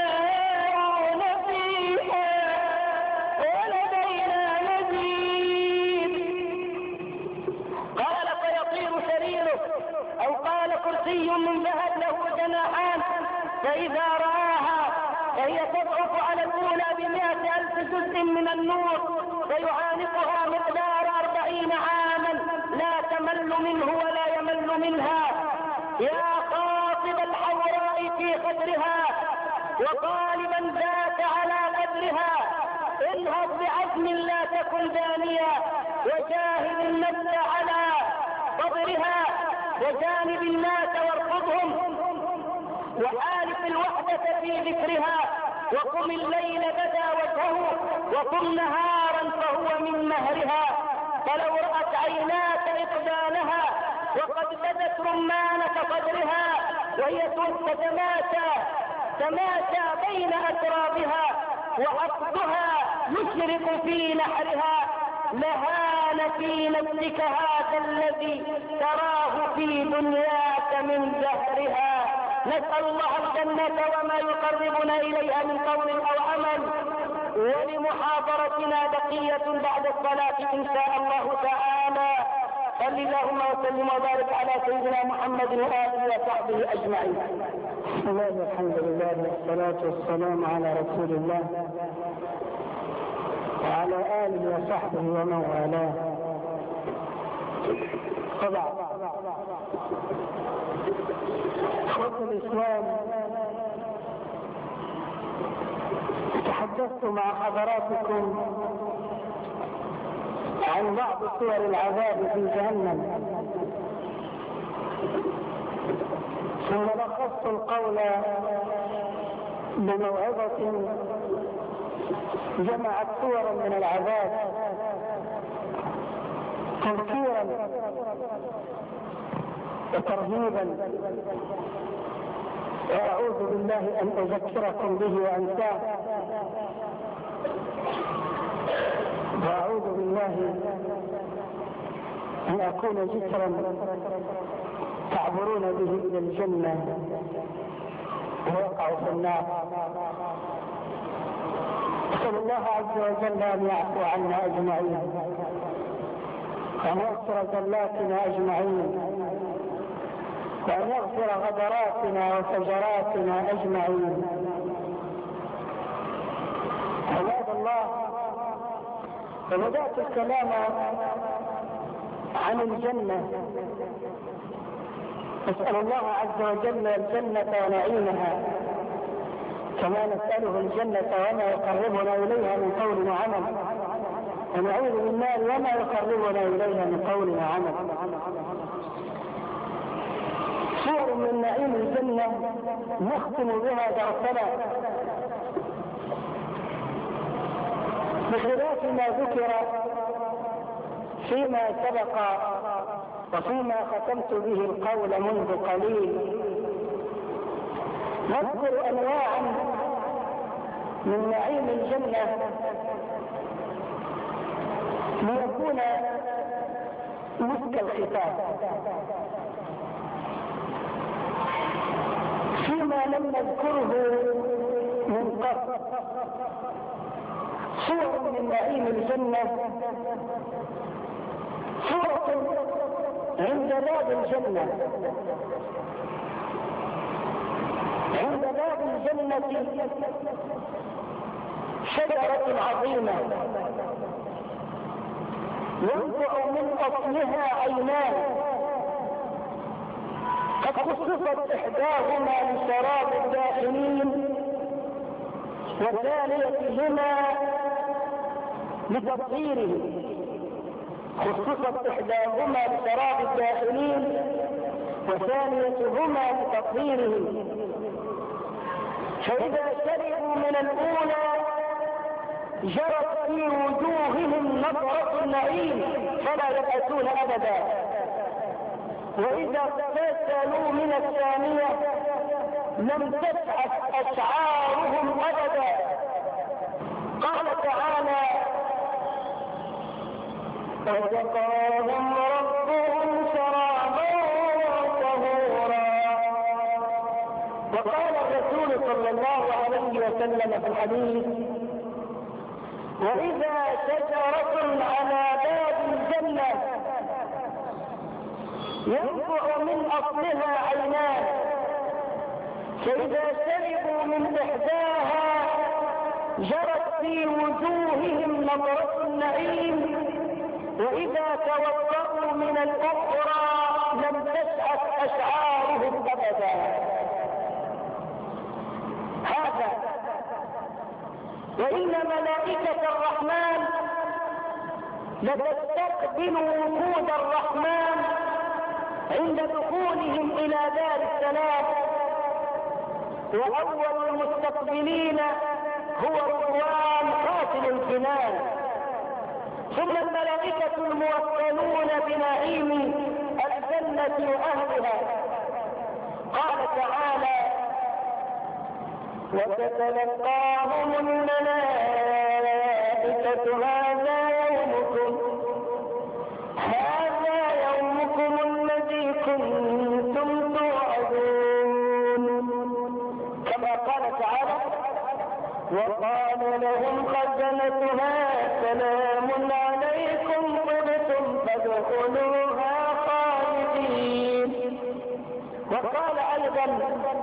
فيها ولدينا مزيد. قال فيطير سريره أو قال كرسي من ذهب له جناحان، فإذا رآها فهي تضعف على الأولى بمئة ألف جزء من النور، فيعانقها مقدار أربعين عاما لا تمل منه ولا يمل منها. يا خاطب الحوراء في قدرها وطالبا ذات على قدرها، انهض بعزم لا تكن دانيا، وجاهد النفس على قدرها، وجانب الناس وارفضهم، وحالف الوحدة في ذكرها، وقم الليل بدا وجهه وقم نهارا فهو من مهرها. فلو رأت عيناك إقبالها وقد بدت رمانة قدرها، وهي تتماشى تماشى بين أترابها وعقدها يشرق في نحرها، لهان في نفسك هذا الذي تراه في دنياك من دهرها. نسأل الله الجنة وما يقربنا إليها من قول أو عمل. ولمحاضرتنا بقية بعد الصلاة إن شاء الله تعالى. صل اللهم وسلم وبارك على سيدنا محمد وآله وصحبه أجمعين. بسم الله والحمد لله والصلاة والسلام على رسول الله وعلى آله وصحبه ومن والاه. طبعا إخوة الإسلام، تحدثت مع حضراتكم عن بعض صور العذاب في جهنم، ثم لخصت القول بموعظة جمعت صورا من العذاب تذكيرا وترهيبا، وأعوذ بالله أن أذكركم به وأنساه، وأعوذ بالله أن أكون جسرا تعبرون به إلى الجنة ويقع في النار. أسأل الله عز وجل أن يعفو عنا أجمعين وأن يغفر زلاتنا أجمعين وأن يغفر غدراتنا وفجراتنا أجمعين. عباد الله، وبدأت الكلام عن الجنة. نسأل الله عز وجل الجنة ونعيمها، كما نسأله الجنة وما يقربنا إليها من قول وعمل، ونعوذ بالنار وما يقربنا إليها من قول وعمل. صور من نعيم الجنة نختم بها درسنا بخلاف ما ذكر فيما سبق وفيما ختمت به القول منذ قليل. نذكر أنواعا من نعيم الجنة ليكون مسك الختام فيما لم نذكره من قبل. صور من نعيم الجنة، صورة عند باب الجنة. عند باب الجنة شجرة عظيمة ينبع من أصلها عينان، قد خصصت إحداهما لشراب الداخلين وثانيتهما لتطهيره. خصصت إحداهما لشراب الداخلين وثانيتهما لتطهيره، فإذا شربوا من الأولى جرت في وجوههم نظرة النعيم فلا يبأسون أبدا. وإذا اغتسلوا من الثانية لم تسعف أشعارهم أبدا. قال تعالى وسقاهم ربهم شرابا طهورا. وقال الرسول صلى الله عليه وسلم في الحديث وإذا شجرة على باب الجنة ينبع من أصلها عينان فإذا شربوا من إحداها جرت في وجوههم نظرة النعيم وإذا توضأوا من الأخرى لم تسعف أشعارهم أبدا. هذا وإن ملائكة الرحمن لتستقبل وجود الرحمن عند دخولهم إلى دار السلام، وأول المستقبلين هو رضوان قاتل الجنان، ثم الملائكة الموكلون بنعيم الجنة وأهلها. قال تعالى وتتلقاهم الملائكة هذا يومكم هذا يومكم الذي كنتم توعدون، كما قال تعالى وقال لهم خزنتها سلام عليكم طبتم فادخلوها خالدين. وقال أيضا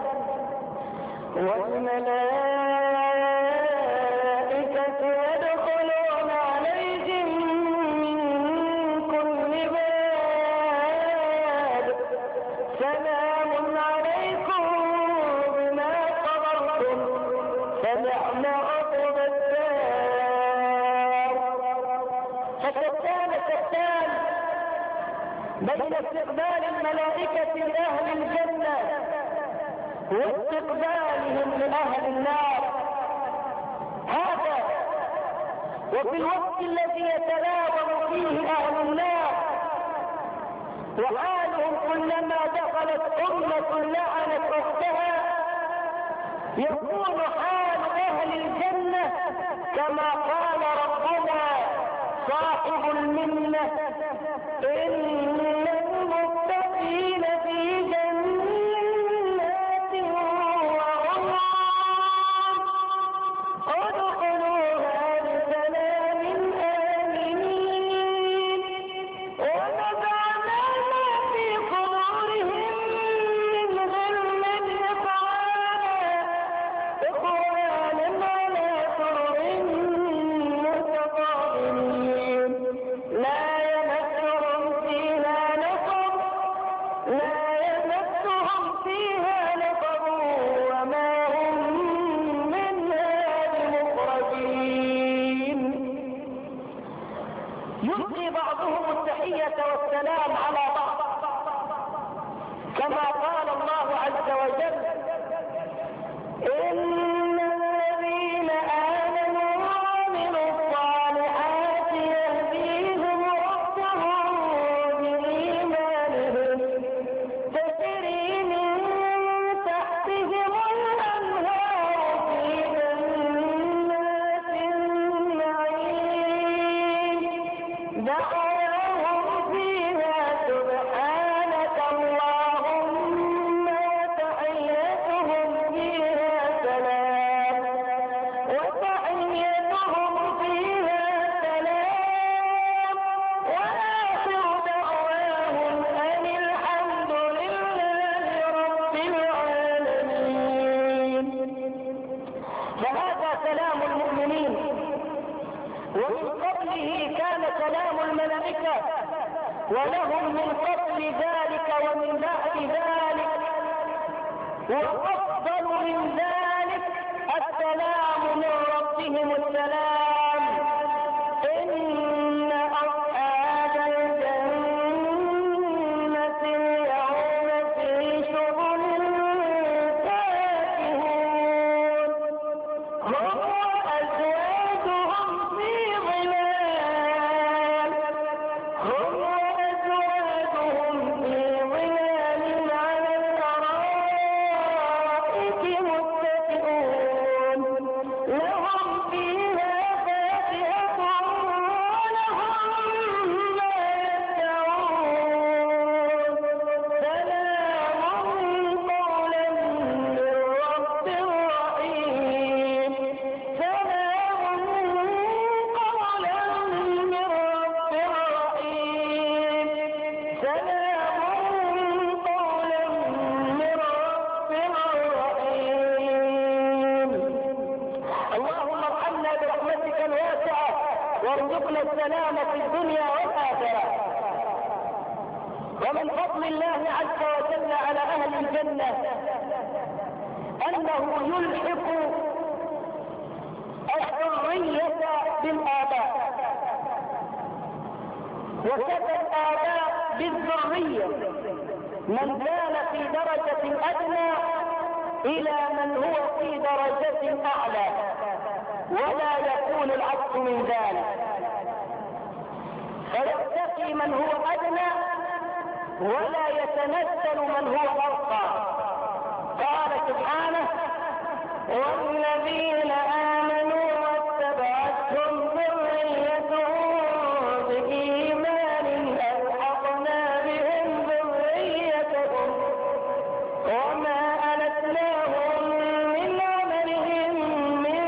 والملائكة يدخلون عليهم من كل باب سلام عليكم بما صبرتم فنعم عقب الدار. فشتان شتان بين استقبال الملائكة لأهل الجنة واستقبالهم لأهل النار. هذا وفي الوقت الذي يتلاوم فيه أهل النار وحالهم كلما دخلت أمة لعنت أختها يكون حال أهل الجنة كما قال ربنا صاحب المنة إن المتقين في جنة والسلام على بعض كما قال الله عز وجل إن الذين آمنوا وعملوا الصالحات يهديهم ربهم بإيمانهم تجري من تحتهم الأنهار في جنات النعيم دعواهم فيها سبحانك اللهم وتحيتهم فيها سلام وتحيتهم فيها سلام وآخر دعواهم أن الحمد لله رب العالمين. فهذا سلام المؤمنين، ومن قبله كان سلام الملائكة، ولهم من قبل ذلك ومن بعد ذلك، وأفضل من ذلك السلام من ربهم السلام إن أصحاب الجنة اليوم في شغل فاكهون هم وأزواجهم سلام قولا من رب رحيم. اللهم ارحمنا برحمتك الواسعة وارزقنا السلام في الدنيا والآخرة. ومن فضل الله عز وجل على أهل الجنة أنه يلحق الذرية بالآباء، وكفى الآباء بالذرية من كان في درجة أدنى إلى من هو في درجة أعلى، ولا يكون العكس من ذلك، فيرتقي من هو أدنى ولا يتنزل من هو أرقى. قال سبحانه: والذين آمنوا واتبعتهم ذريتهم بإيمان ألحقنا بهم ذريتهم وما ألتناهم من عملهم من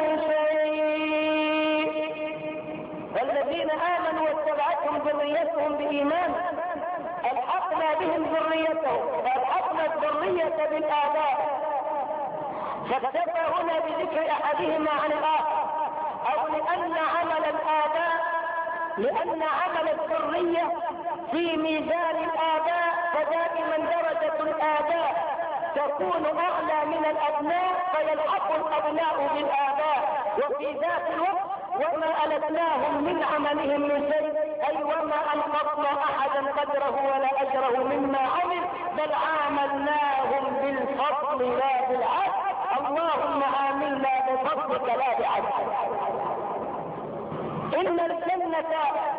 شيء. والذين آمنوا واتبعتهم ذريتهم بإيمان ألحقنا بهم ذريتهم، فألحقنا الذرية بالآباء. فاكتفى هنا بذكر أحدهما عن الآخر، أو لأن عمل الآباء لأن عمل الذرية في ميزان الآباء، فدائما درجة الآباء تكون أعلى من الأبناء، فيلحق الأبناء بالآباء. وفي ذات الوقت وما ألتناهم من عملهم من شيء، أي وما أنقصنا أحدا قدره ولا أجره مما عمل، بل عاملناهم بالفضل لا بالعدل. اللهم عاملنا بفضلك لا بعدل. إن الجنة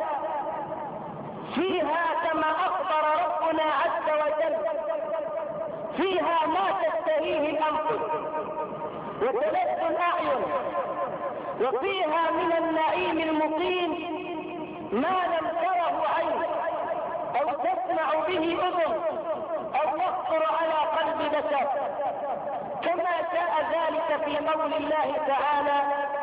فيها كما أخبر ربنا عز وجل فيها ما تشتهيه الأنفس وتلذ الأعين، وفيها من النعيم المقيم ما لم تره عين أو تسمع به أذن أو يخطر على قلب بشر، كما جاء ذلك في قول الله تعالى: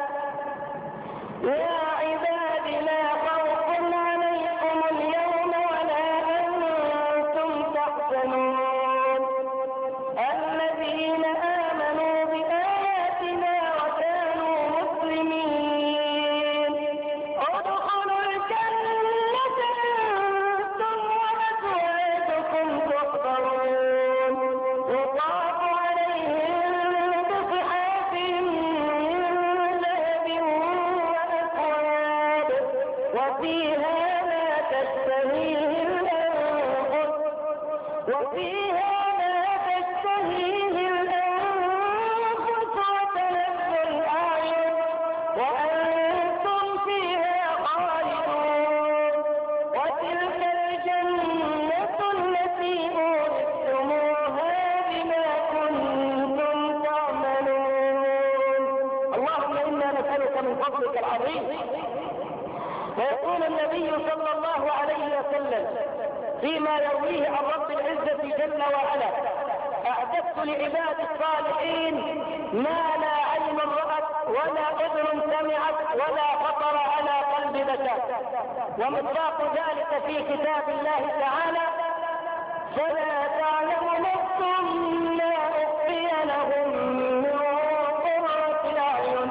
يا عباد لا خوف عليكم اليوم ولا أنتم تحزنون الذين آمنوا بآياتنا وكانوا مسلمين ادخلوا الجنة أنتم وأزواجكم تحبرون يطاف عليهم بصحاف من ذهب وأكواب وفيها ما تشتهيه الأنفس وفيها ما تشتهيه الأنفس وتلذ الأعين وأنتم فيها خالدون وتلك الجنة التي أورثتموها بما كنتم تعملون. اللهم إنا نسألك من فضلك العظيم. ويقول النبي صلى الله عليه وسلم فيما يرويه عن رب العزة جل وعلا: أعددت لعباد الصالحين ما لا عين رأت ولا أذن سمعت ولا خطر على قلب بشر. ومصداق ذلك في كتاب الله تعالى: فلا تعلم نفس ما أخفي لهم من قرة أعين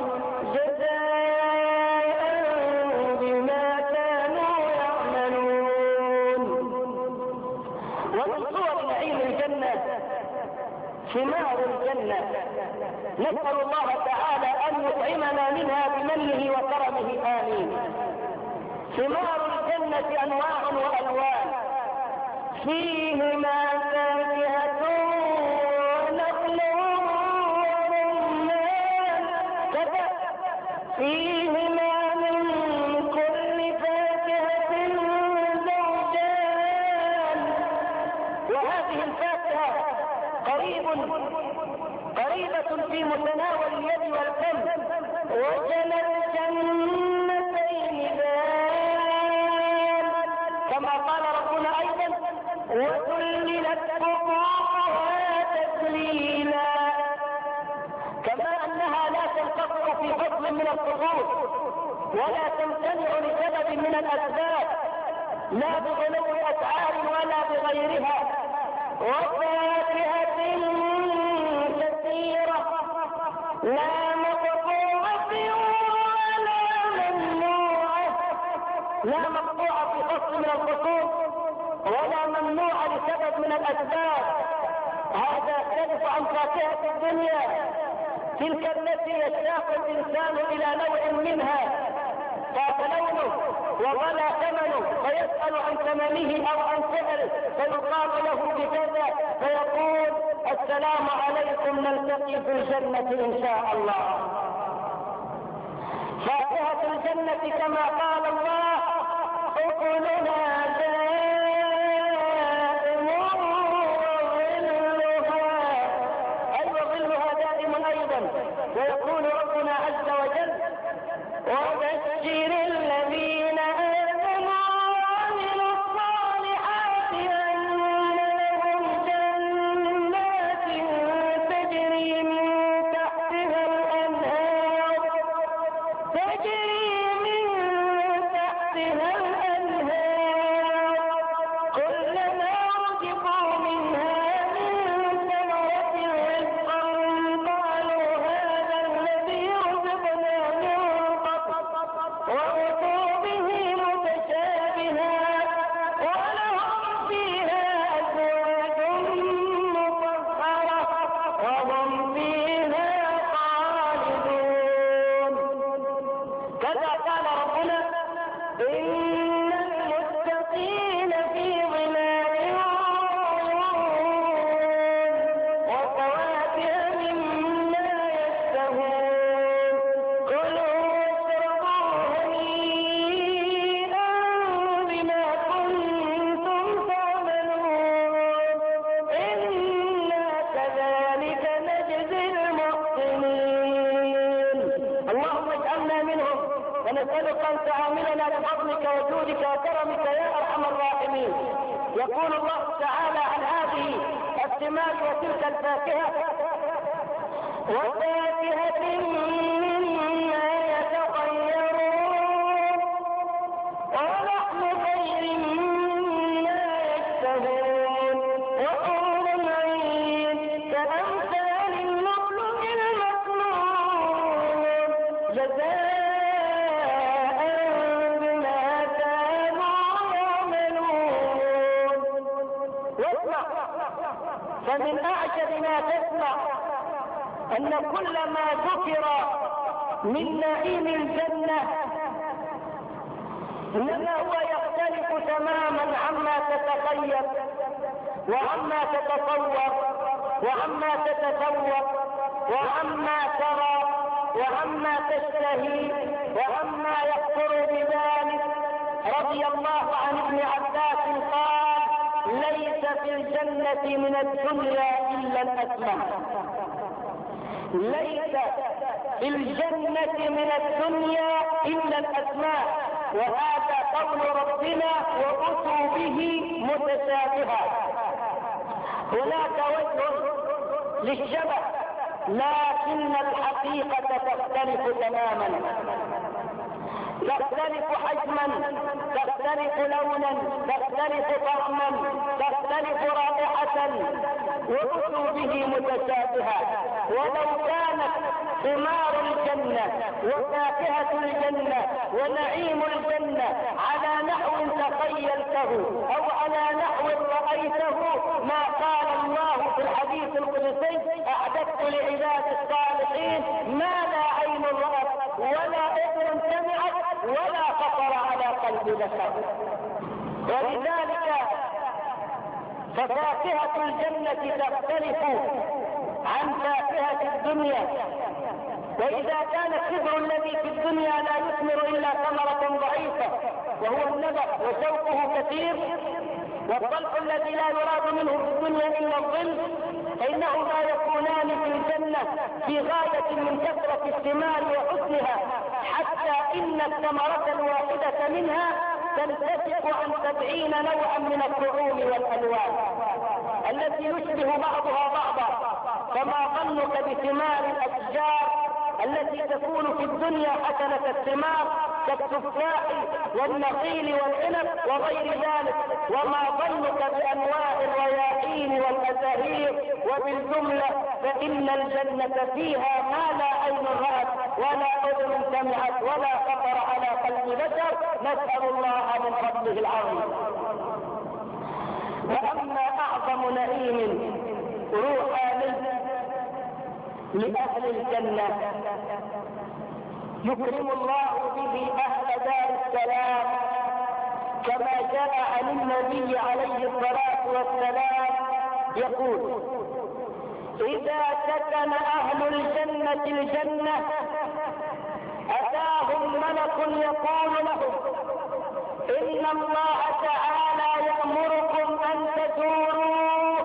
جزاء بما كانوا يعملون. ومن صور نعيم الجنة ثمار الجنة، نسأل الله تعالى أن يطعمنا منها بمنه وكرمه، آمين. ثمار الجنة أنواع وألوان، فيهما فاكهة ونخل ورمان كذا، فيهما من كل فاكهة زوجان. وهذه الفاكهة قريب قريبة في متناول اليد والفم، وجنى الجنتين دان، كما قال ربنا أيضا: وذللت قطوفها تذليلا. كما أنها لا تنقطع في فصل من الفصول ولا تمتنع لسبب من الأسباب، لا بغلو أسعار وغيرها وفاكهة كثيرة لا مقطوعة ولا ممنوعة، لا مقطوعة في فصل من الفصول ولا ممنوعة لسبب من الأسباب. هذا يختلف عن فاكهة الدنيا تلك التي يشتاق الإنسان إلى نوع منها فات لونه وغلا ثمنه فيسأل عن ثمنه أو عن سعره فيقال له بكذا فيقول السلام عليكم نلتقي في الجنة إن شاء الله. فاكهة الجنة كما قال الله أكلها دائم وظلها، أي وظلها دائم أيضا. ويقول ربنا عز وجل وبشر الذين آمنوا وعملوا الصالحات أن لهم جنات تجري من تحتها الأنهار تجري من تحتها الأنهار كلما رزقوا منها من ثمرة رزقا قالوا هذا الذي رزقنا من قبل وأتوا به متشابها ولهم فيها أزواج مطهرة وهم فيها خالدون. كذا قال ربنا إن المتقين في ظلال وعيون وفواكه مما يشتهون كلوا واشربوا هنيئا بما كنتم تعملون إنا كذلك نجزي المحسنين. اللهم اجعلنا منهم ونسألك أن تعاملنا بفضلك وجودك وكرمك يا أرحم الراحمين. يقول الله تعالى عن هذه الثمار وتلك الفاكهة وفاكهة مما يتخيرون ولحم طير مما يشتهون وحور عين كأمثال اللؤلؤ المكنون جزاء بما كانوا يعملون. واسمع، فمن أعجب ما تسمع أن كل ما ذكر من نعيم الجنة إنما هو يختلف تماما عما تتخيل وعما تتصور وعما تتذوق وعما ترى وعما تشتهي وعما يخطر بذلك. رضي الله عن ابن عباس قال ليس في الجنة من الدنيا إلا الأسماء. ليس في الجنة من الدنيا إلا الأسماء، وهذا قول ربنا وأتوا به متشابها. هناك وجه للشبه لكن الحقيقة تختلف تماما، تختلف حجما، تختلف لونا، تختلف طعما، تختلف رائحة، وأتوا به متشابها. ولو كانت ثمار الجنة وفاكهة الجنة ونعيم الجنة على نحو تخيلته أو على نحو رأيته ما قال الله في الحديث القدسي أعددت لعباد الصالحين ما لا عين رأت ولا أذن سمعت ولا خطر على قلب بشر. ولذلك ففاكهة الجنة تختلف عن فاكهة الدنيا. وإذا كان الكبر الذي في الدنيا لا يثمر إلا ثمرة ضعيفة وهو النبأ وشوكه كثير، والطلح الذي لا يراد منه في الدنيا إلا الظل، فإنهما يكونان في الجنة في غاية من كثرة الثمار وحسنها، حتى إن الثمرة الواحدة منها تنتشق عن سبعين نوعا من الطعوم والألوان التي يشبه بعضها بعضا. فما ظنك بثمار الأشجار التي تكون في الدنيا حسنة الثمار كالتفاح والنخيل والعنب وغير ذلك. وما ظنك بأنواع الرياحين والأزاهير؟ وبالجملة فإن الجنة فيها ما لا عين رأت ولا أذن سمعت ولا خطر على قلب بشر، نسأل الله من فضله العظيم. وأما أعظم نعيم روحاني لأهل الجنة يكرم الله به أهل دار السلام، كما جاء عن النبي عليه الصلاة والسلام يقول: إذا سكن أهل الجنة الجنة أتاهم ملك يقول لهم: إن الله تعالى يأمركم أن تزوروا،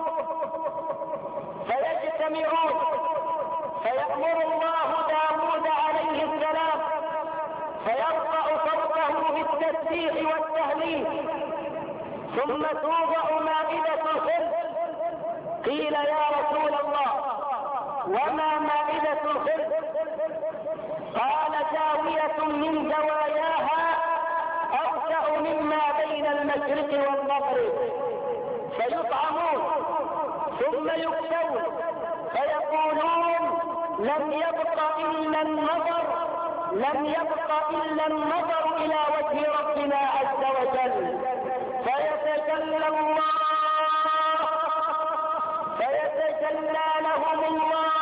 فيجتمعون فيأمر الله داود عليه السلام فيرفع صوته بالتسبيح والتهليل، ثم توضع مائدة الخبز. قيل: يا رسول الله وما مائدة الخبز؟ قال: زاوية من زواياها أوسع مما بين المشرق والمغرب، فيطعمون ثم يكسون فيقولون: لم يبق إلا النظر لم يبق إلا النظر إلى وجه ربنا عز وجل، فيتجلى الله فيتجلى لهم الله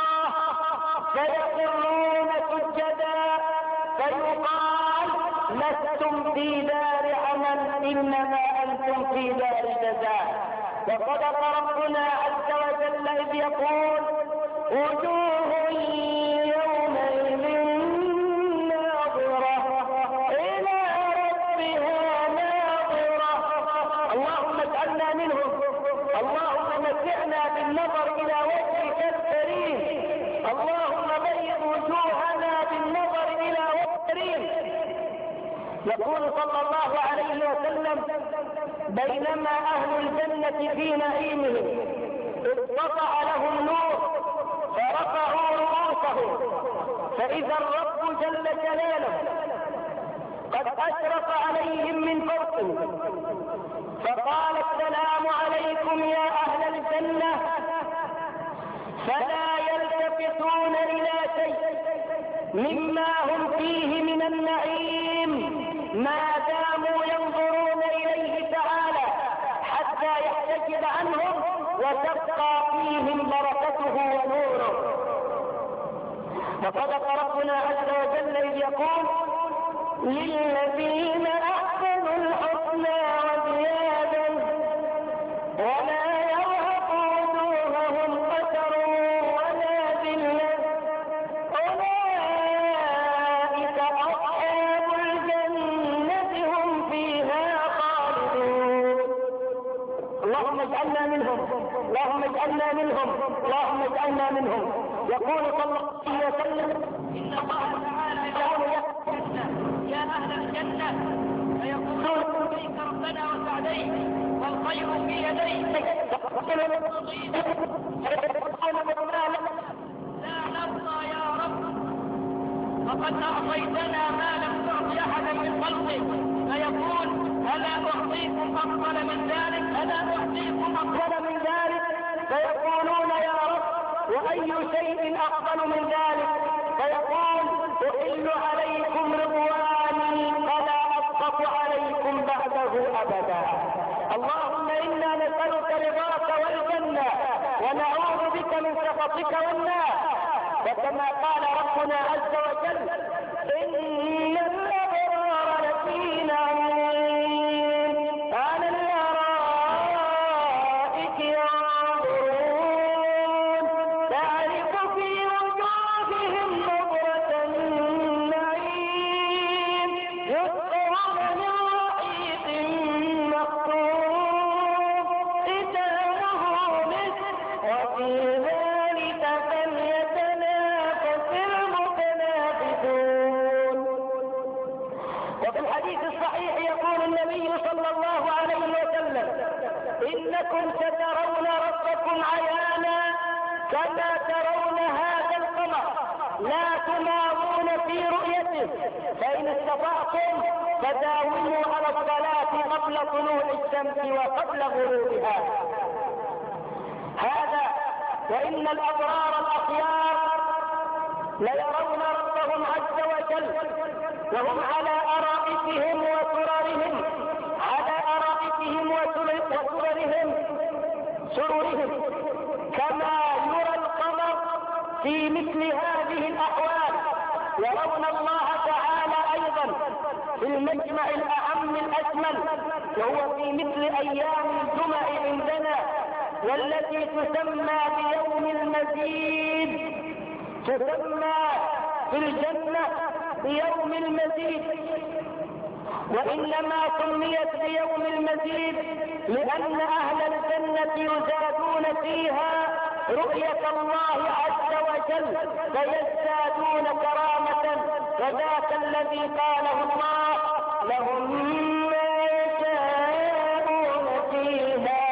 فيخرون سجدا، فيقال: لستم في دار عمل إنما أنتم في دار جزاء. وصدق ربنا عز وجل إذ يقول: وجوه يومئذ ناظرة إلى ربها ناظرة. اللهم اجعلنا منهم، اللهم متعنا بالنظر إلى وجهك الكريم، اللهم بيض وجوهنا بالنظر إلى وجهك الكريم. يقول صلى الله عليه وسلم: بينما أهل الجنة في نعيمهم إذ سطع لهم نور فرفعوا رؤوسهم فإذا الرب جل جلاله قد أشرف عليهم من فوقهم فقال: السلام عليكم يا أهل الجنة، فلا يلتفتون إلى شيء مما هم فيه من النعيم ما داموا ينظرون إليه تعالى حتى يحتجب عنهم وتبقى فيهم بركته ونوره. وصدق ربنا عز وجل إذ يقول: للذين أحسنوا الحسنى وزيادة ولا يرهق وجوههم قتر ولا ذلة أولئك أصحاب الجنة هم فيها خالدون. اللهم اجعلنا منهم، اللهم اجعلنا منهم، اللهم اجعلنا منهم. يقول صلى الله عليه وسلم: إن الله تعالى يقول يا أهل الجنة، فيقولون: إليك ربنا وسعديك والخير في يديك لا نرضى يا رب، فقد أعطيتنا ما لم تعطي أحدا من خلقك. فيقول: ألا أعطيكم أفضل من ذلك؟ ألا أعطيكم أفضل من ذلك؟ فيقولون: يا رب وأي شيء أفضل من ذلك؟ فيقول: أحل عليكم رضواني فلا أسخط عليكم بعده أبدا. اللهم إنا نسألك رضاك والجنة ونعوذ بك من سخطك والنار. وكما قال ربنا عز وجل: إن الأبرار لفي نعيم على الأرائك ينظرون تعرف في وجوههم نظرة النعيم يسقون من رحيق مختوم ختامه مسك وفي ذلك فليتنافس المتنافسون. وفي الحديث الصحيح يقول النبي صلى الله عليه وسلم: إنكم سترون ربكم عيانا كما ترون هذا القمر لا تمارون في رؤيته، فإن استطعتم فداوموا على الصلاة قبل طلوع الشمس وقبل غروبها. هذا وإن الأبرار الأخيار ليرون ربهم عز وجل وهم على أرائكهم وسررهم على أرائكهم وسررهم سررهم كما يرى القمر في مثل هذه الأحوال. يرون الله تعالى أيضا في المجمع الأعم الأشمل، وهو في مثل أيام الجمع عندنا، والتي تسمى بيوم المزيد، تسمى في الجنة بيوم المزيد. وإنما سميت بيوم المزيد لأن أهل الجنة يزادون فيها رؤية الله عز وجل فيزدادون كرامة، وذاك الذي قاله الله لهم ما يشاءون فيها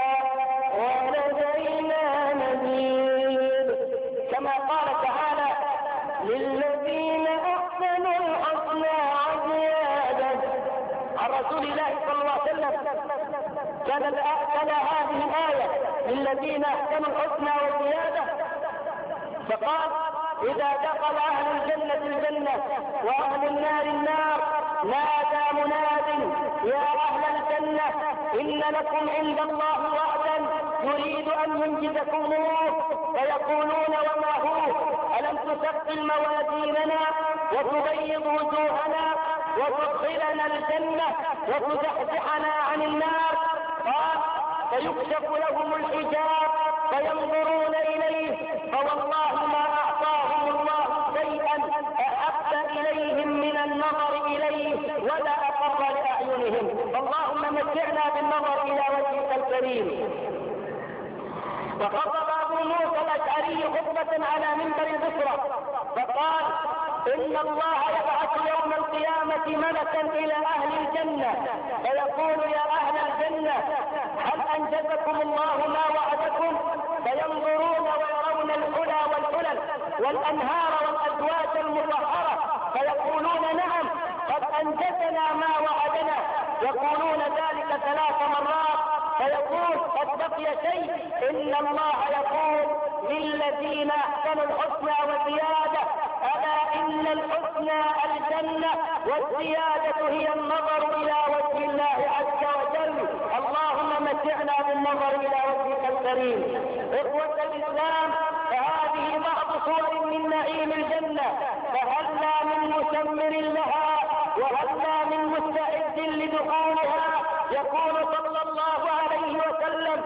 ولدينا مزيد، كما قال تعالى للذين أحسنوا الحسنى وزيادة. عن رسول الله صلى الله عليه وسلم كان كان هذه الآية للذين أحسنوا الحسنى وزيادة، فقال إذا دخل أهل الجنة الجنة وأهل النار النار نادى مناد يا أهل الجنة إن لكم عند الله وعدا يريد أن ينجزكموه، فيقولون وما هو؟ ألم تثقل موازيننا وتبيض وجوهنا وتدخلنا الجنة وتزحزحنا عن النار؟ قال فيكشف لهم الحجاب فينظرون إليه، فوالله ما أعطاهم الله شيئا أحب إليهم من النظر إليه ولا أقر لأعينهم. اللهم متعنا بالنظر إلى وجهك الكريم. وخطب أبو موسى الأشعري خطبة على منبر البصرة فقال إن الله يبعث يوم القيامة ملكا إلى أهل الجنة فيقول يا أهل الجنة هل أنجزكم الله ما وعدكم؟ فينظرون ويرون الحلى والحلل والأنهار والأزواج المطهرة فيقولون نعم قد أنجزنا ما وعدنا، يقولون ذلك ثلاث مرات فيقول قد بقي شيء، إن الله يقول للذين أحسنوا الحسنى وزيادة ألا إن الحسنى الجنة والزيادة هي النظر إلى وجه الله عز وجل. اللهم متعنا بالنظر إلى وجهك الكريم. إخوة الإسلام، فهذه بعض صور من نعيم الجنة، فهلا من مسمر لها وهلا من مستعد لدخولها. يقول صلى الله عليه وسلم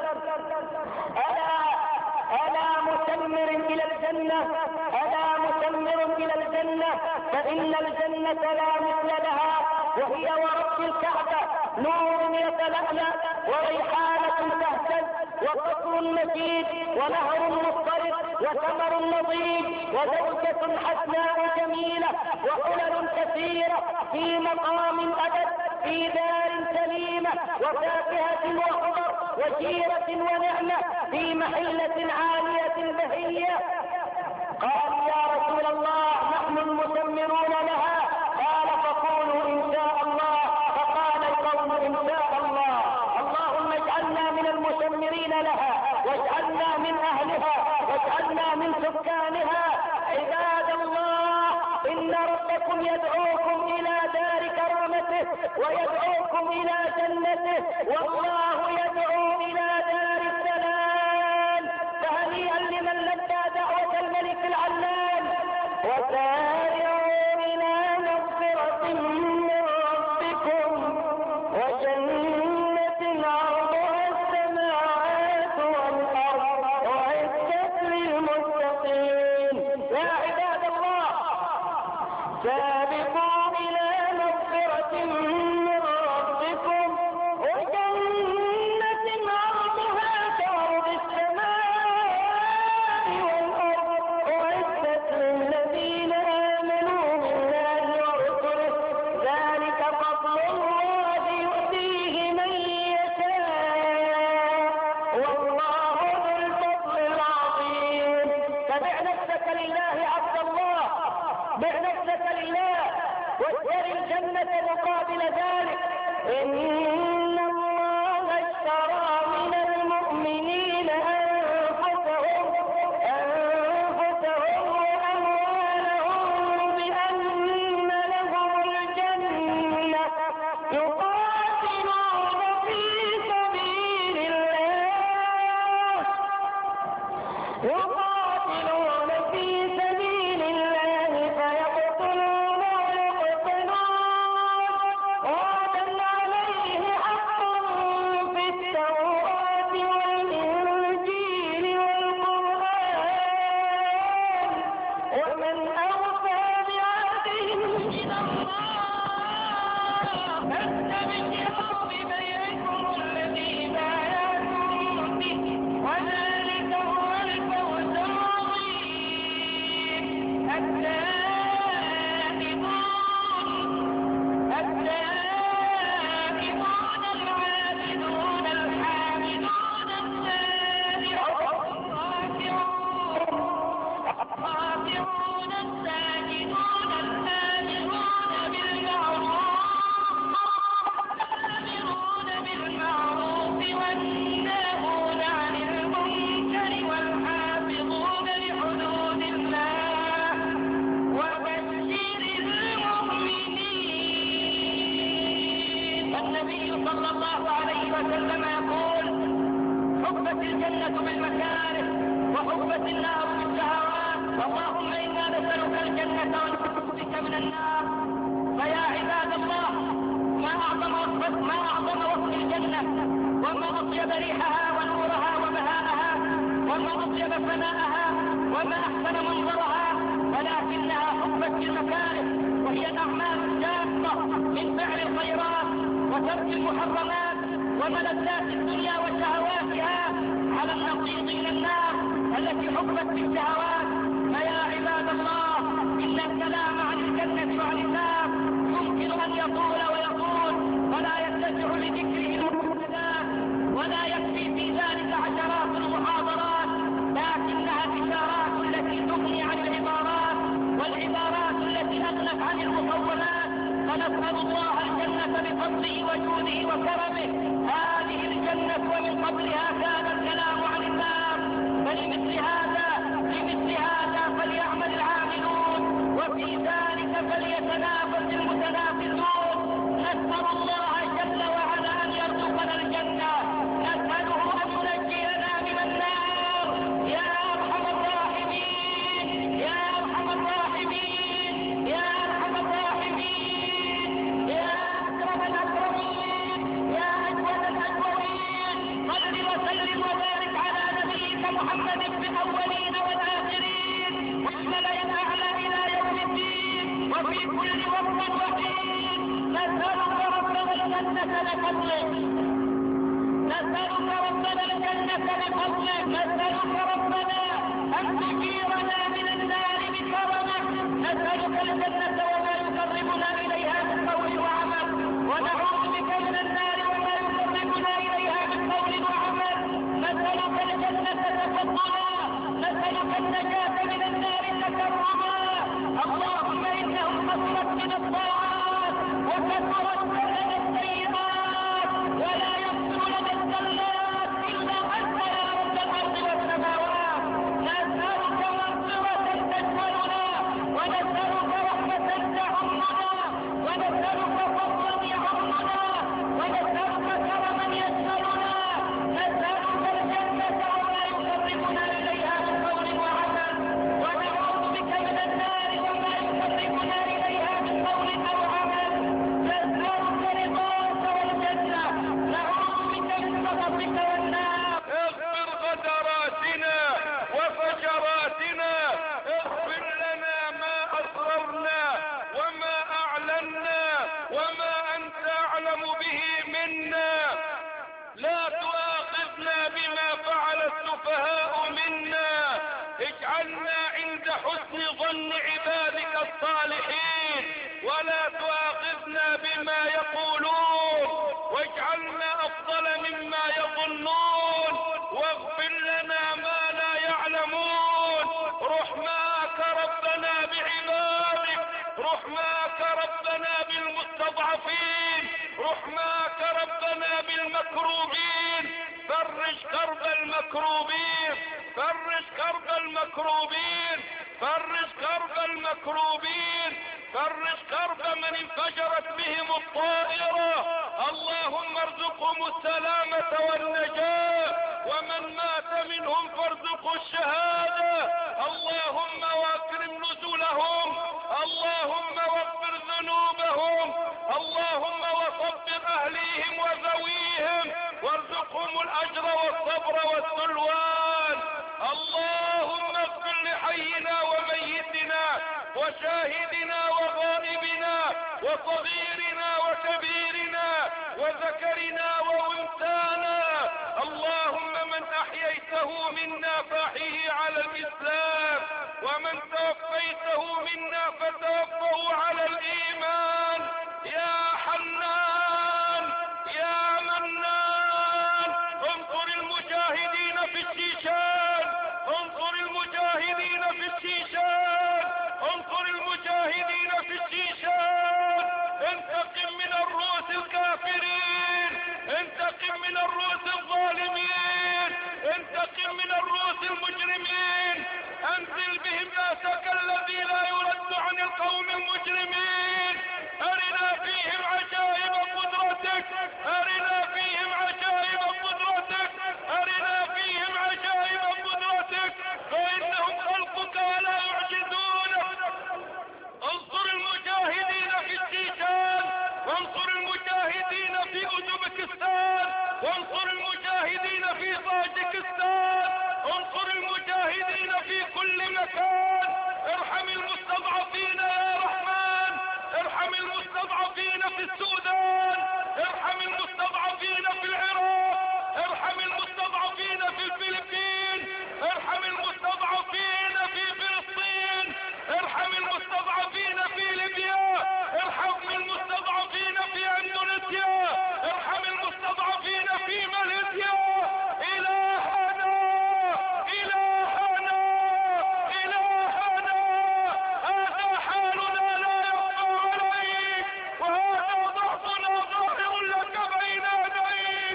ألا ألا مسمر إلى الجنة ألا مسمر إلى الجنة فإن الجنة لا مثل لها، وهي ورب الكعبة نور يتلألأ وريحانة تهتز وقصر مجيد ونهر مضطرب وثمر نضيد وزوجة حسناء جميلة وحلل كثيرة في مقام أبد في دار سليمة وفاكهة وخضر وشيرة ونعمة في محلة عالية بهية. قال يا رسول الله نحن المسمرون لها، قال فقولوا إن شاء الله، فقال القوم إن شاء الله. اللهم اجعلنا من المسمرين لها واجعلنا من أهلها واجعلنا من سكانها. عباد الله إن ربكم يدعوكم إلى دار كرامته ويدعوكم إلى جنته، والله يدعو إلى دار السلام. فهنيئا لمن لبى دعوة الملك العلام. وسارعوا إلى مغفرة من ربكم وجنة عرضها السماوات والأرض وعدت للمتقين. يا عباد الله سابقوا إلى مغفرة من ربكم وجنة بع نفسك لله واشتري الجنة مقابل ذلك. إن الله اشترى من المؤمنين أنفسهم أنفسهم وأموالهم بأن لهم الجنة يقاتلون في سبيل الله يقاتلون في سبيل الله فيقتلون ويقتلون وعدا عليه حقا في التوراة والإنجيل والقرآن ومن أوفى بعهده من الله فاستبشروا ببيعكم الذي بايعتم به وذلك هو الفوز العظيم. التائبون التائبون العابدون الحامدون السائحون الراكعون الساجدون الآمرون بالمعروف الآمرون بالمعروف والناهون عن المنكر والحافظون لحدود الله وبشر المؤمنين. النبي صلى الله عليه وسلم يقول: حفت الجنة بالمكاره وحفت النار بالشهوات. اللهم إنا نسألك الجنة ونعوذ بك من النار. فيا عباد الله، ما أعظم وصف ما أعظم وصف الجنة وما أطيب ريحها ونورها وبهاءها وما أطيب سماءها وما أحسن منظرها، ولكنها حفت بالمكاره وهي الأعمال الشاقة من فعل الخيرات وترك المحرمات وملذات الدنيا وشهواتها على النقيض من النار التي حفت بالشهوات. فيا عباد الله، إن الكلام عن الجنة وعن النار يمكن أن يطول ويطول ولا يتسع لذكره المفردات ولا يكفي في ذلك عشرات المحاضرات، لكنها إشارات التي تغني عن العبارات والعبارات التي أغنت عن المصورات. فنسأل الله الجنة بفضله وجوده وكرمه. هذه الجنة ومن قبلها كان الكلام عن النار، فلمثل هذا لمثل هذا فليعمل العاملون وفي ذلك فليتنافس المتنافسون. نسأل الله جل وعلا أن يرزقنا الجنة، نسأله أن ينجينا من النار. يا أرحم الراحمين يا أرحم الراحمين يا أرحم الراحمين يا أكرم الأكرمين يا أجود الأجودين، صل وسلم وبارك على نبيك محمد في الأولين والآخرين والملأ الأعلى إلى يوم الدين وفي كل وقت وحين. نسألك ربنا الجنة بفضلك نسألك ربنا الجنة بفضلك نسألك ربنا أن تجيرنا من النار بكرمك. نسألك الجنة وما يقربنا إليها من قول وعمل، ونعوذ بك من النار وما يقربنا إليها من قول وعمل. نسألك الجنة تفضلا، نسألك النجاة من النار تكرما. اللهم إنهم كثرت من الطاعات وكثرت من السيئات ولا يغفر لنا الزلات إلا أنت يا رب الأرض والسماوات. نسألك مغفرة تشملنا ونسألك رحمة تعمنا ونسألك فضلا يعمنا ونسألك كرما يشملنا. نسألك الجنة وما يقربنا إليها من قول وعمل، ونعوذ بك من النار وما يقربنا إليها من قول أو عمل. نسألك رضاك والجنة، نعوذ بك من سخطك والنار. اغفر غدراتنا وفجراتنا، اغفر لنا ما أسررنا وما أعلنا وما أنت أعلم به منا. لا تؤاخذنا بما فعل السفهاء منا، اجعلنا عند حسن ظن عبادك الصالحين، ولا تؤاخذنا بما يقولون واجعلنا أفضل مما يظنون، واغفر لنا ما لا يعلمون. رحماك ربنا بعبادك فرج كرب المكروبين، فرج كرب المكروبين، فرج كرب المكروبين، فرج كرب من انفجرت بهم الطائرة. اللهم ارزقهم السلامة والنجاة، ومن مات منهم فارزقه الشهادة. اللهم واكرم نزلهم، اللهم واغفر ذنوبهم، اللهم وصبر اهليهم وذويهم، وارزقهم الاجر والصبر والسلوان. اللهم اغفر لحينا وميتنا وشاهدنا وغائبنا وصغيرنا وكبيرنا وذكرنا وانثانا. اللهم من احييته منا فاحيه على الاسلام، ومن توفيته منا فتوفه على الايمان. يا حنان يا منان، انصر المجاهدين في الشيشان، انصر المجاهدين في الشيشان، انصر المجاهدين في الشيشان. انتقم من الرؤوس الكافرين، انتقم من الرؤوس الظالمين، انتقم من الرؤوس المجرمين. انزل بهم باسك الذي لا يرد عن القوم المجرمين. ارنا فيهم عجائب قدرتك، ارنا فيهم عجائب قدرتك، ارنا فيهم عجائب قدرتك، فانهم خلقك ولا يعجزونك. انصر المجاهدين في الشيشان، وانصر المجاهدين في اوزبكستان، وانصر المجاهدين في طاجكستان، انصر المجاهدين في كل مكان. ارحم المستضعفين يا رحمن، ارحم المستضعفين في السودان، ارحم المستضعفين في العراق، ارحم المستضعفين في الفلبين، ارحم المستضعفين في فلسطين، ارحم المستضعفين في ليبيا، ارحم المستضعفين في اندونيسيا، ارحم المستضعفين في ماليزيا. الهنا الهنا الهنا، هذا حالنا لا يخفى عليك، وهذا ضعفنا ظاهر لك بين يديك.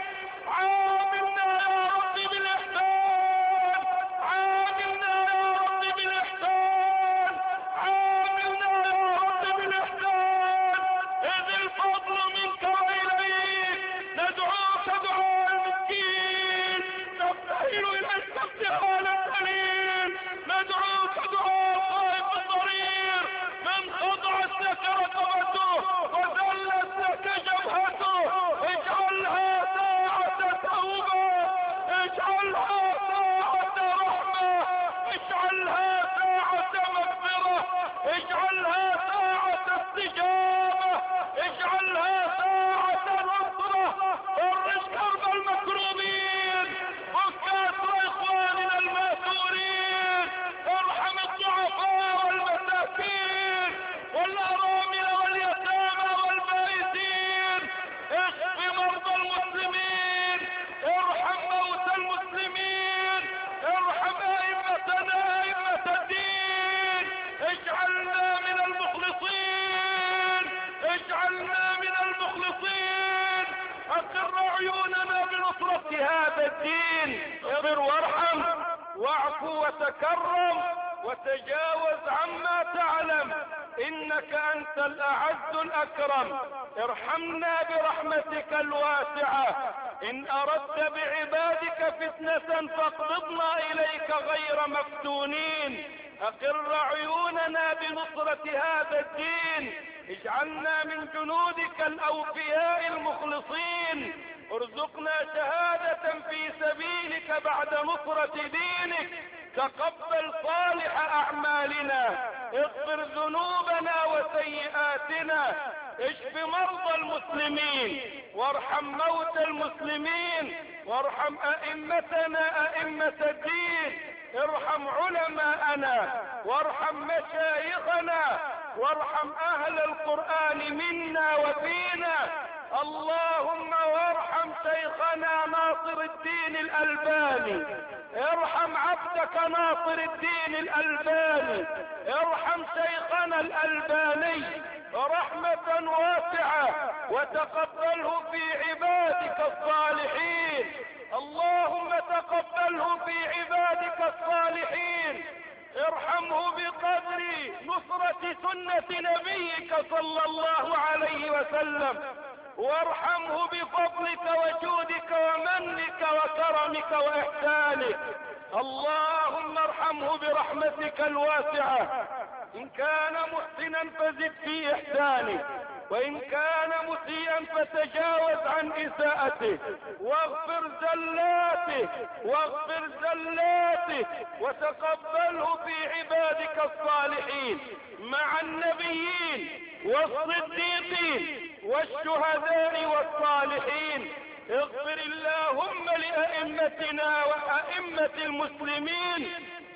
عاملنا يا رب بالاحسان، عاملنا يا رب بالاحسان، عاملنا يا رب بالاحسان. اذ الفضل منك واليك، ندعوك دعاء المسكين، نبتهل اليك ابتهال الدليل، ندعوك دعاء الطائف الضرير، من خضعت لك رقبته وذلت لك جبهته. اجعلها ساعة توبة، اجعلها ساعة رحمة، اجعلها ساعة مغفرة، اجعلها ساعة استجابة، اجعلها ساعة نصرة. فرج كرب المكروبين، فك أسر اخواننا الماثورين، ارحم الضعفاء والمساكين والارامل واليتامى والبائسين، اشف مرضى المسلمين، ارحم موتى المسلمين، ارحم ائمتنا ائمة الدين. اجعلنا من المخلصين، اجعلنا من المخلصين. اقر عيوننا بنصرة هذا الدين. اغفر وارحم واعفو وتكرم وتجاوز عما تعلم، انك انت الاعز الاكرم. ارحمنا برحمتك الواسعة. ان اردت بعبادك فتنة فاقبضنا اليك غير مفتونين. اقر عيوننا بنصرة هذا الدين. اجعلنا من جنودك الاوفياء المخلصين. ارزقنا شهادة في سبيلك بعد نصرة دينك. تقبل صالح اعمالنا، اغفر ذنوبنا وسيئاتنا، اشف مرضى المسلمين، وارحم موتى المسلمين، وارحم ائمتنا ائمة الدين، ارحم علماءنا، وارحم مشايخنا، وارحم اهل القرآن منا وفينا. اللهم وارحم شيخنا ناصر الدين الألباني، ارحم عبدك ناصر الدين الألباني، ارحم شيخنا الألباني رحمة واسعة، وتقبله في عبادك الصالحين. اللهم في عبادك الصالحين، ارحمه بقدر نصرة سنة نبيك صلى الله عليه وسلم، وارحمه بفضلك وجودك ومنك وكرمك وإحسانك. اللهم ارحمه برحمتك الواسعة، إن كان محسنا فزد في إحسانه، وإن كان مسيئا فتجاوز عن إساءته، واغفر زلاته واغفر زلاته وتقبله في عبادك الصالحين مع النبيين والصديقين والشهداء والصالحين. اغفر اللهم لأئمتنا وأئمة المسلمين،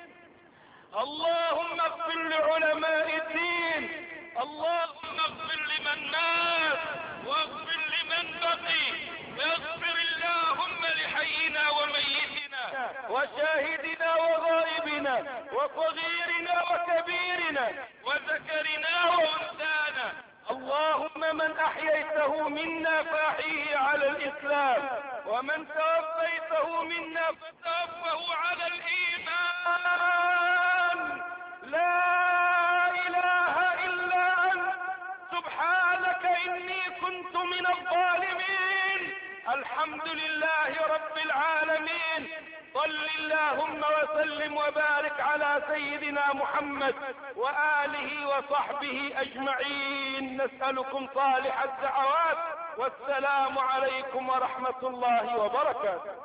اللهم اغفر لعلماء الدين، اللهم اغفر لمن مات واغفر لمن بقي، اغفر اللهم لحينا وميتنا وشاهدنا وغائبنا وصغيرنا وكبيرنا وذكرنا وانثانا. اللهم من احييته منا فاحيه على الاسلام، ومن توفيته منا فتوفه على الايمان. لا اله الا انت سبحانك اني كنت من الظالمين. الحمد لله رب العالمين. صل اللهم وسلم وبارك على سيدنا محمد وآله وصحبه أجمعين. نسألكم صالح الدعوات، والسلام عليكم ورحمة الله وبركاته.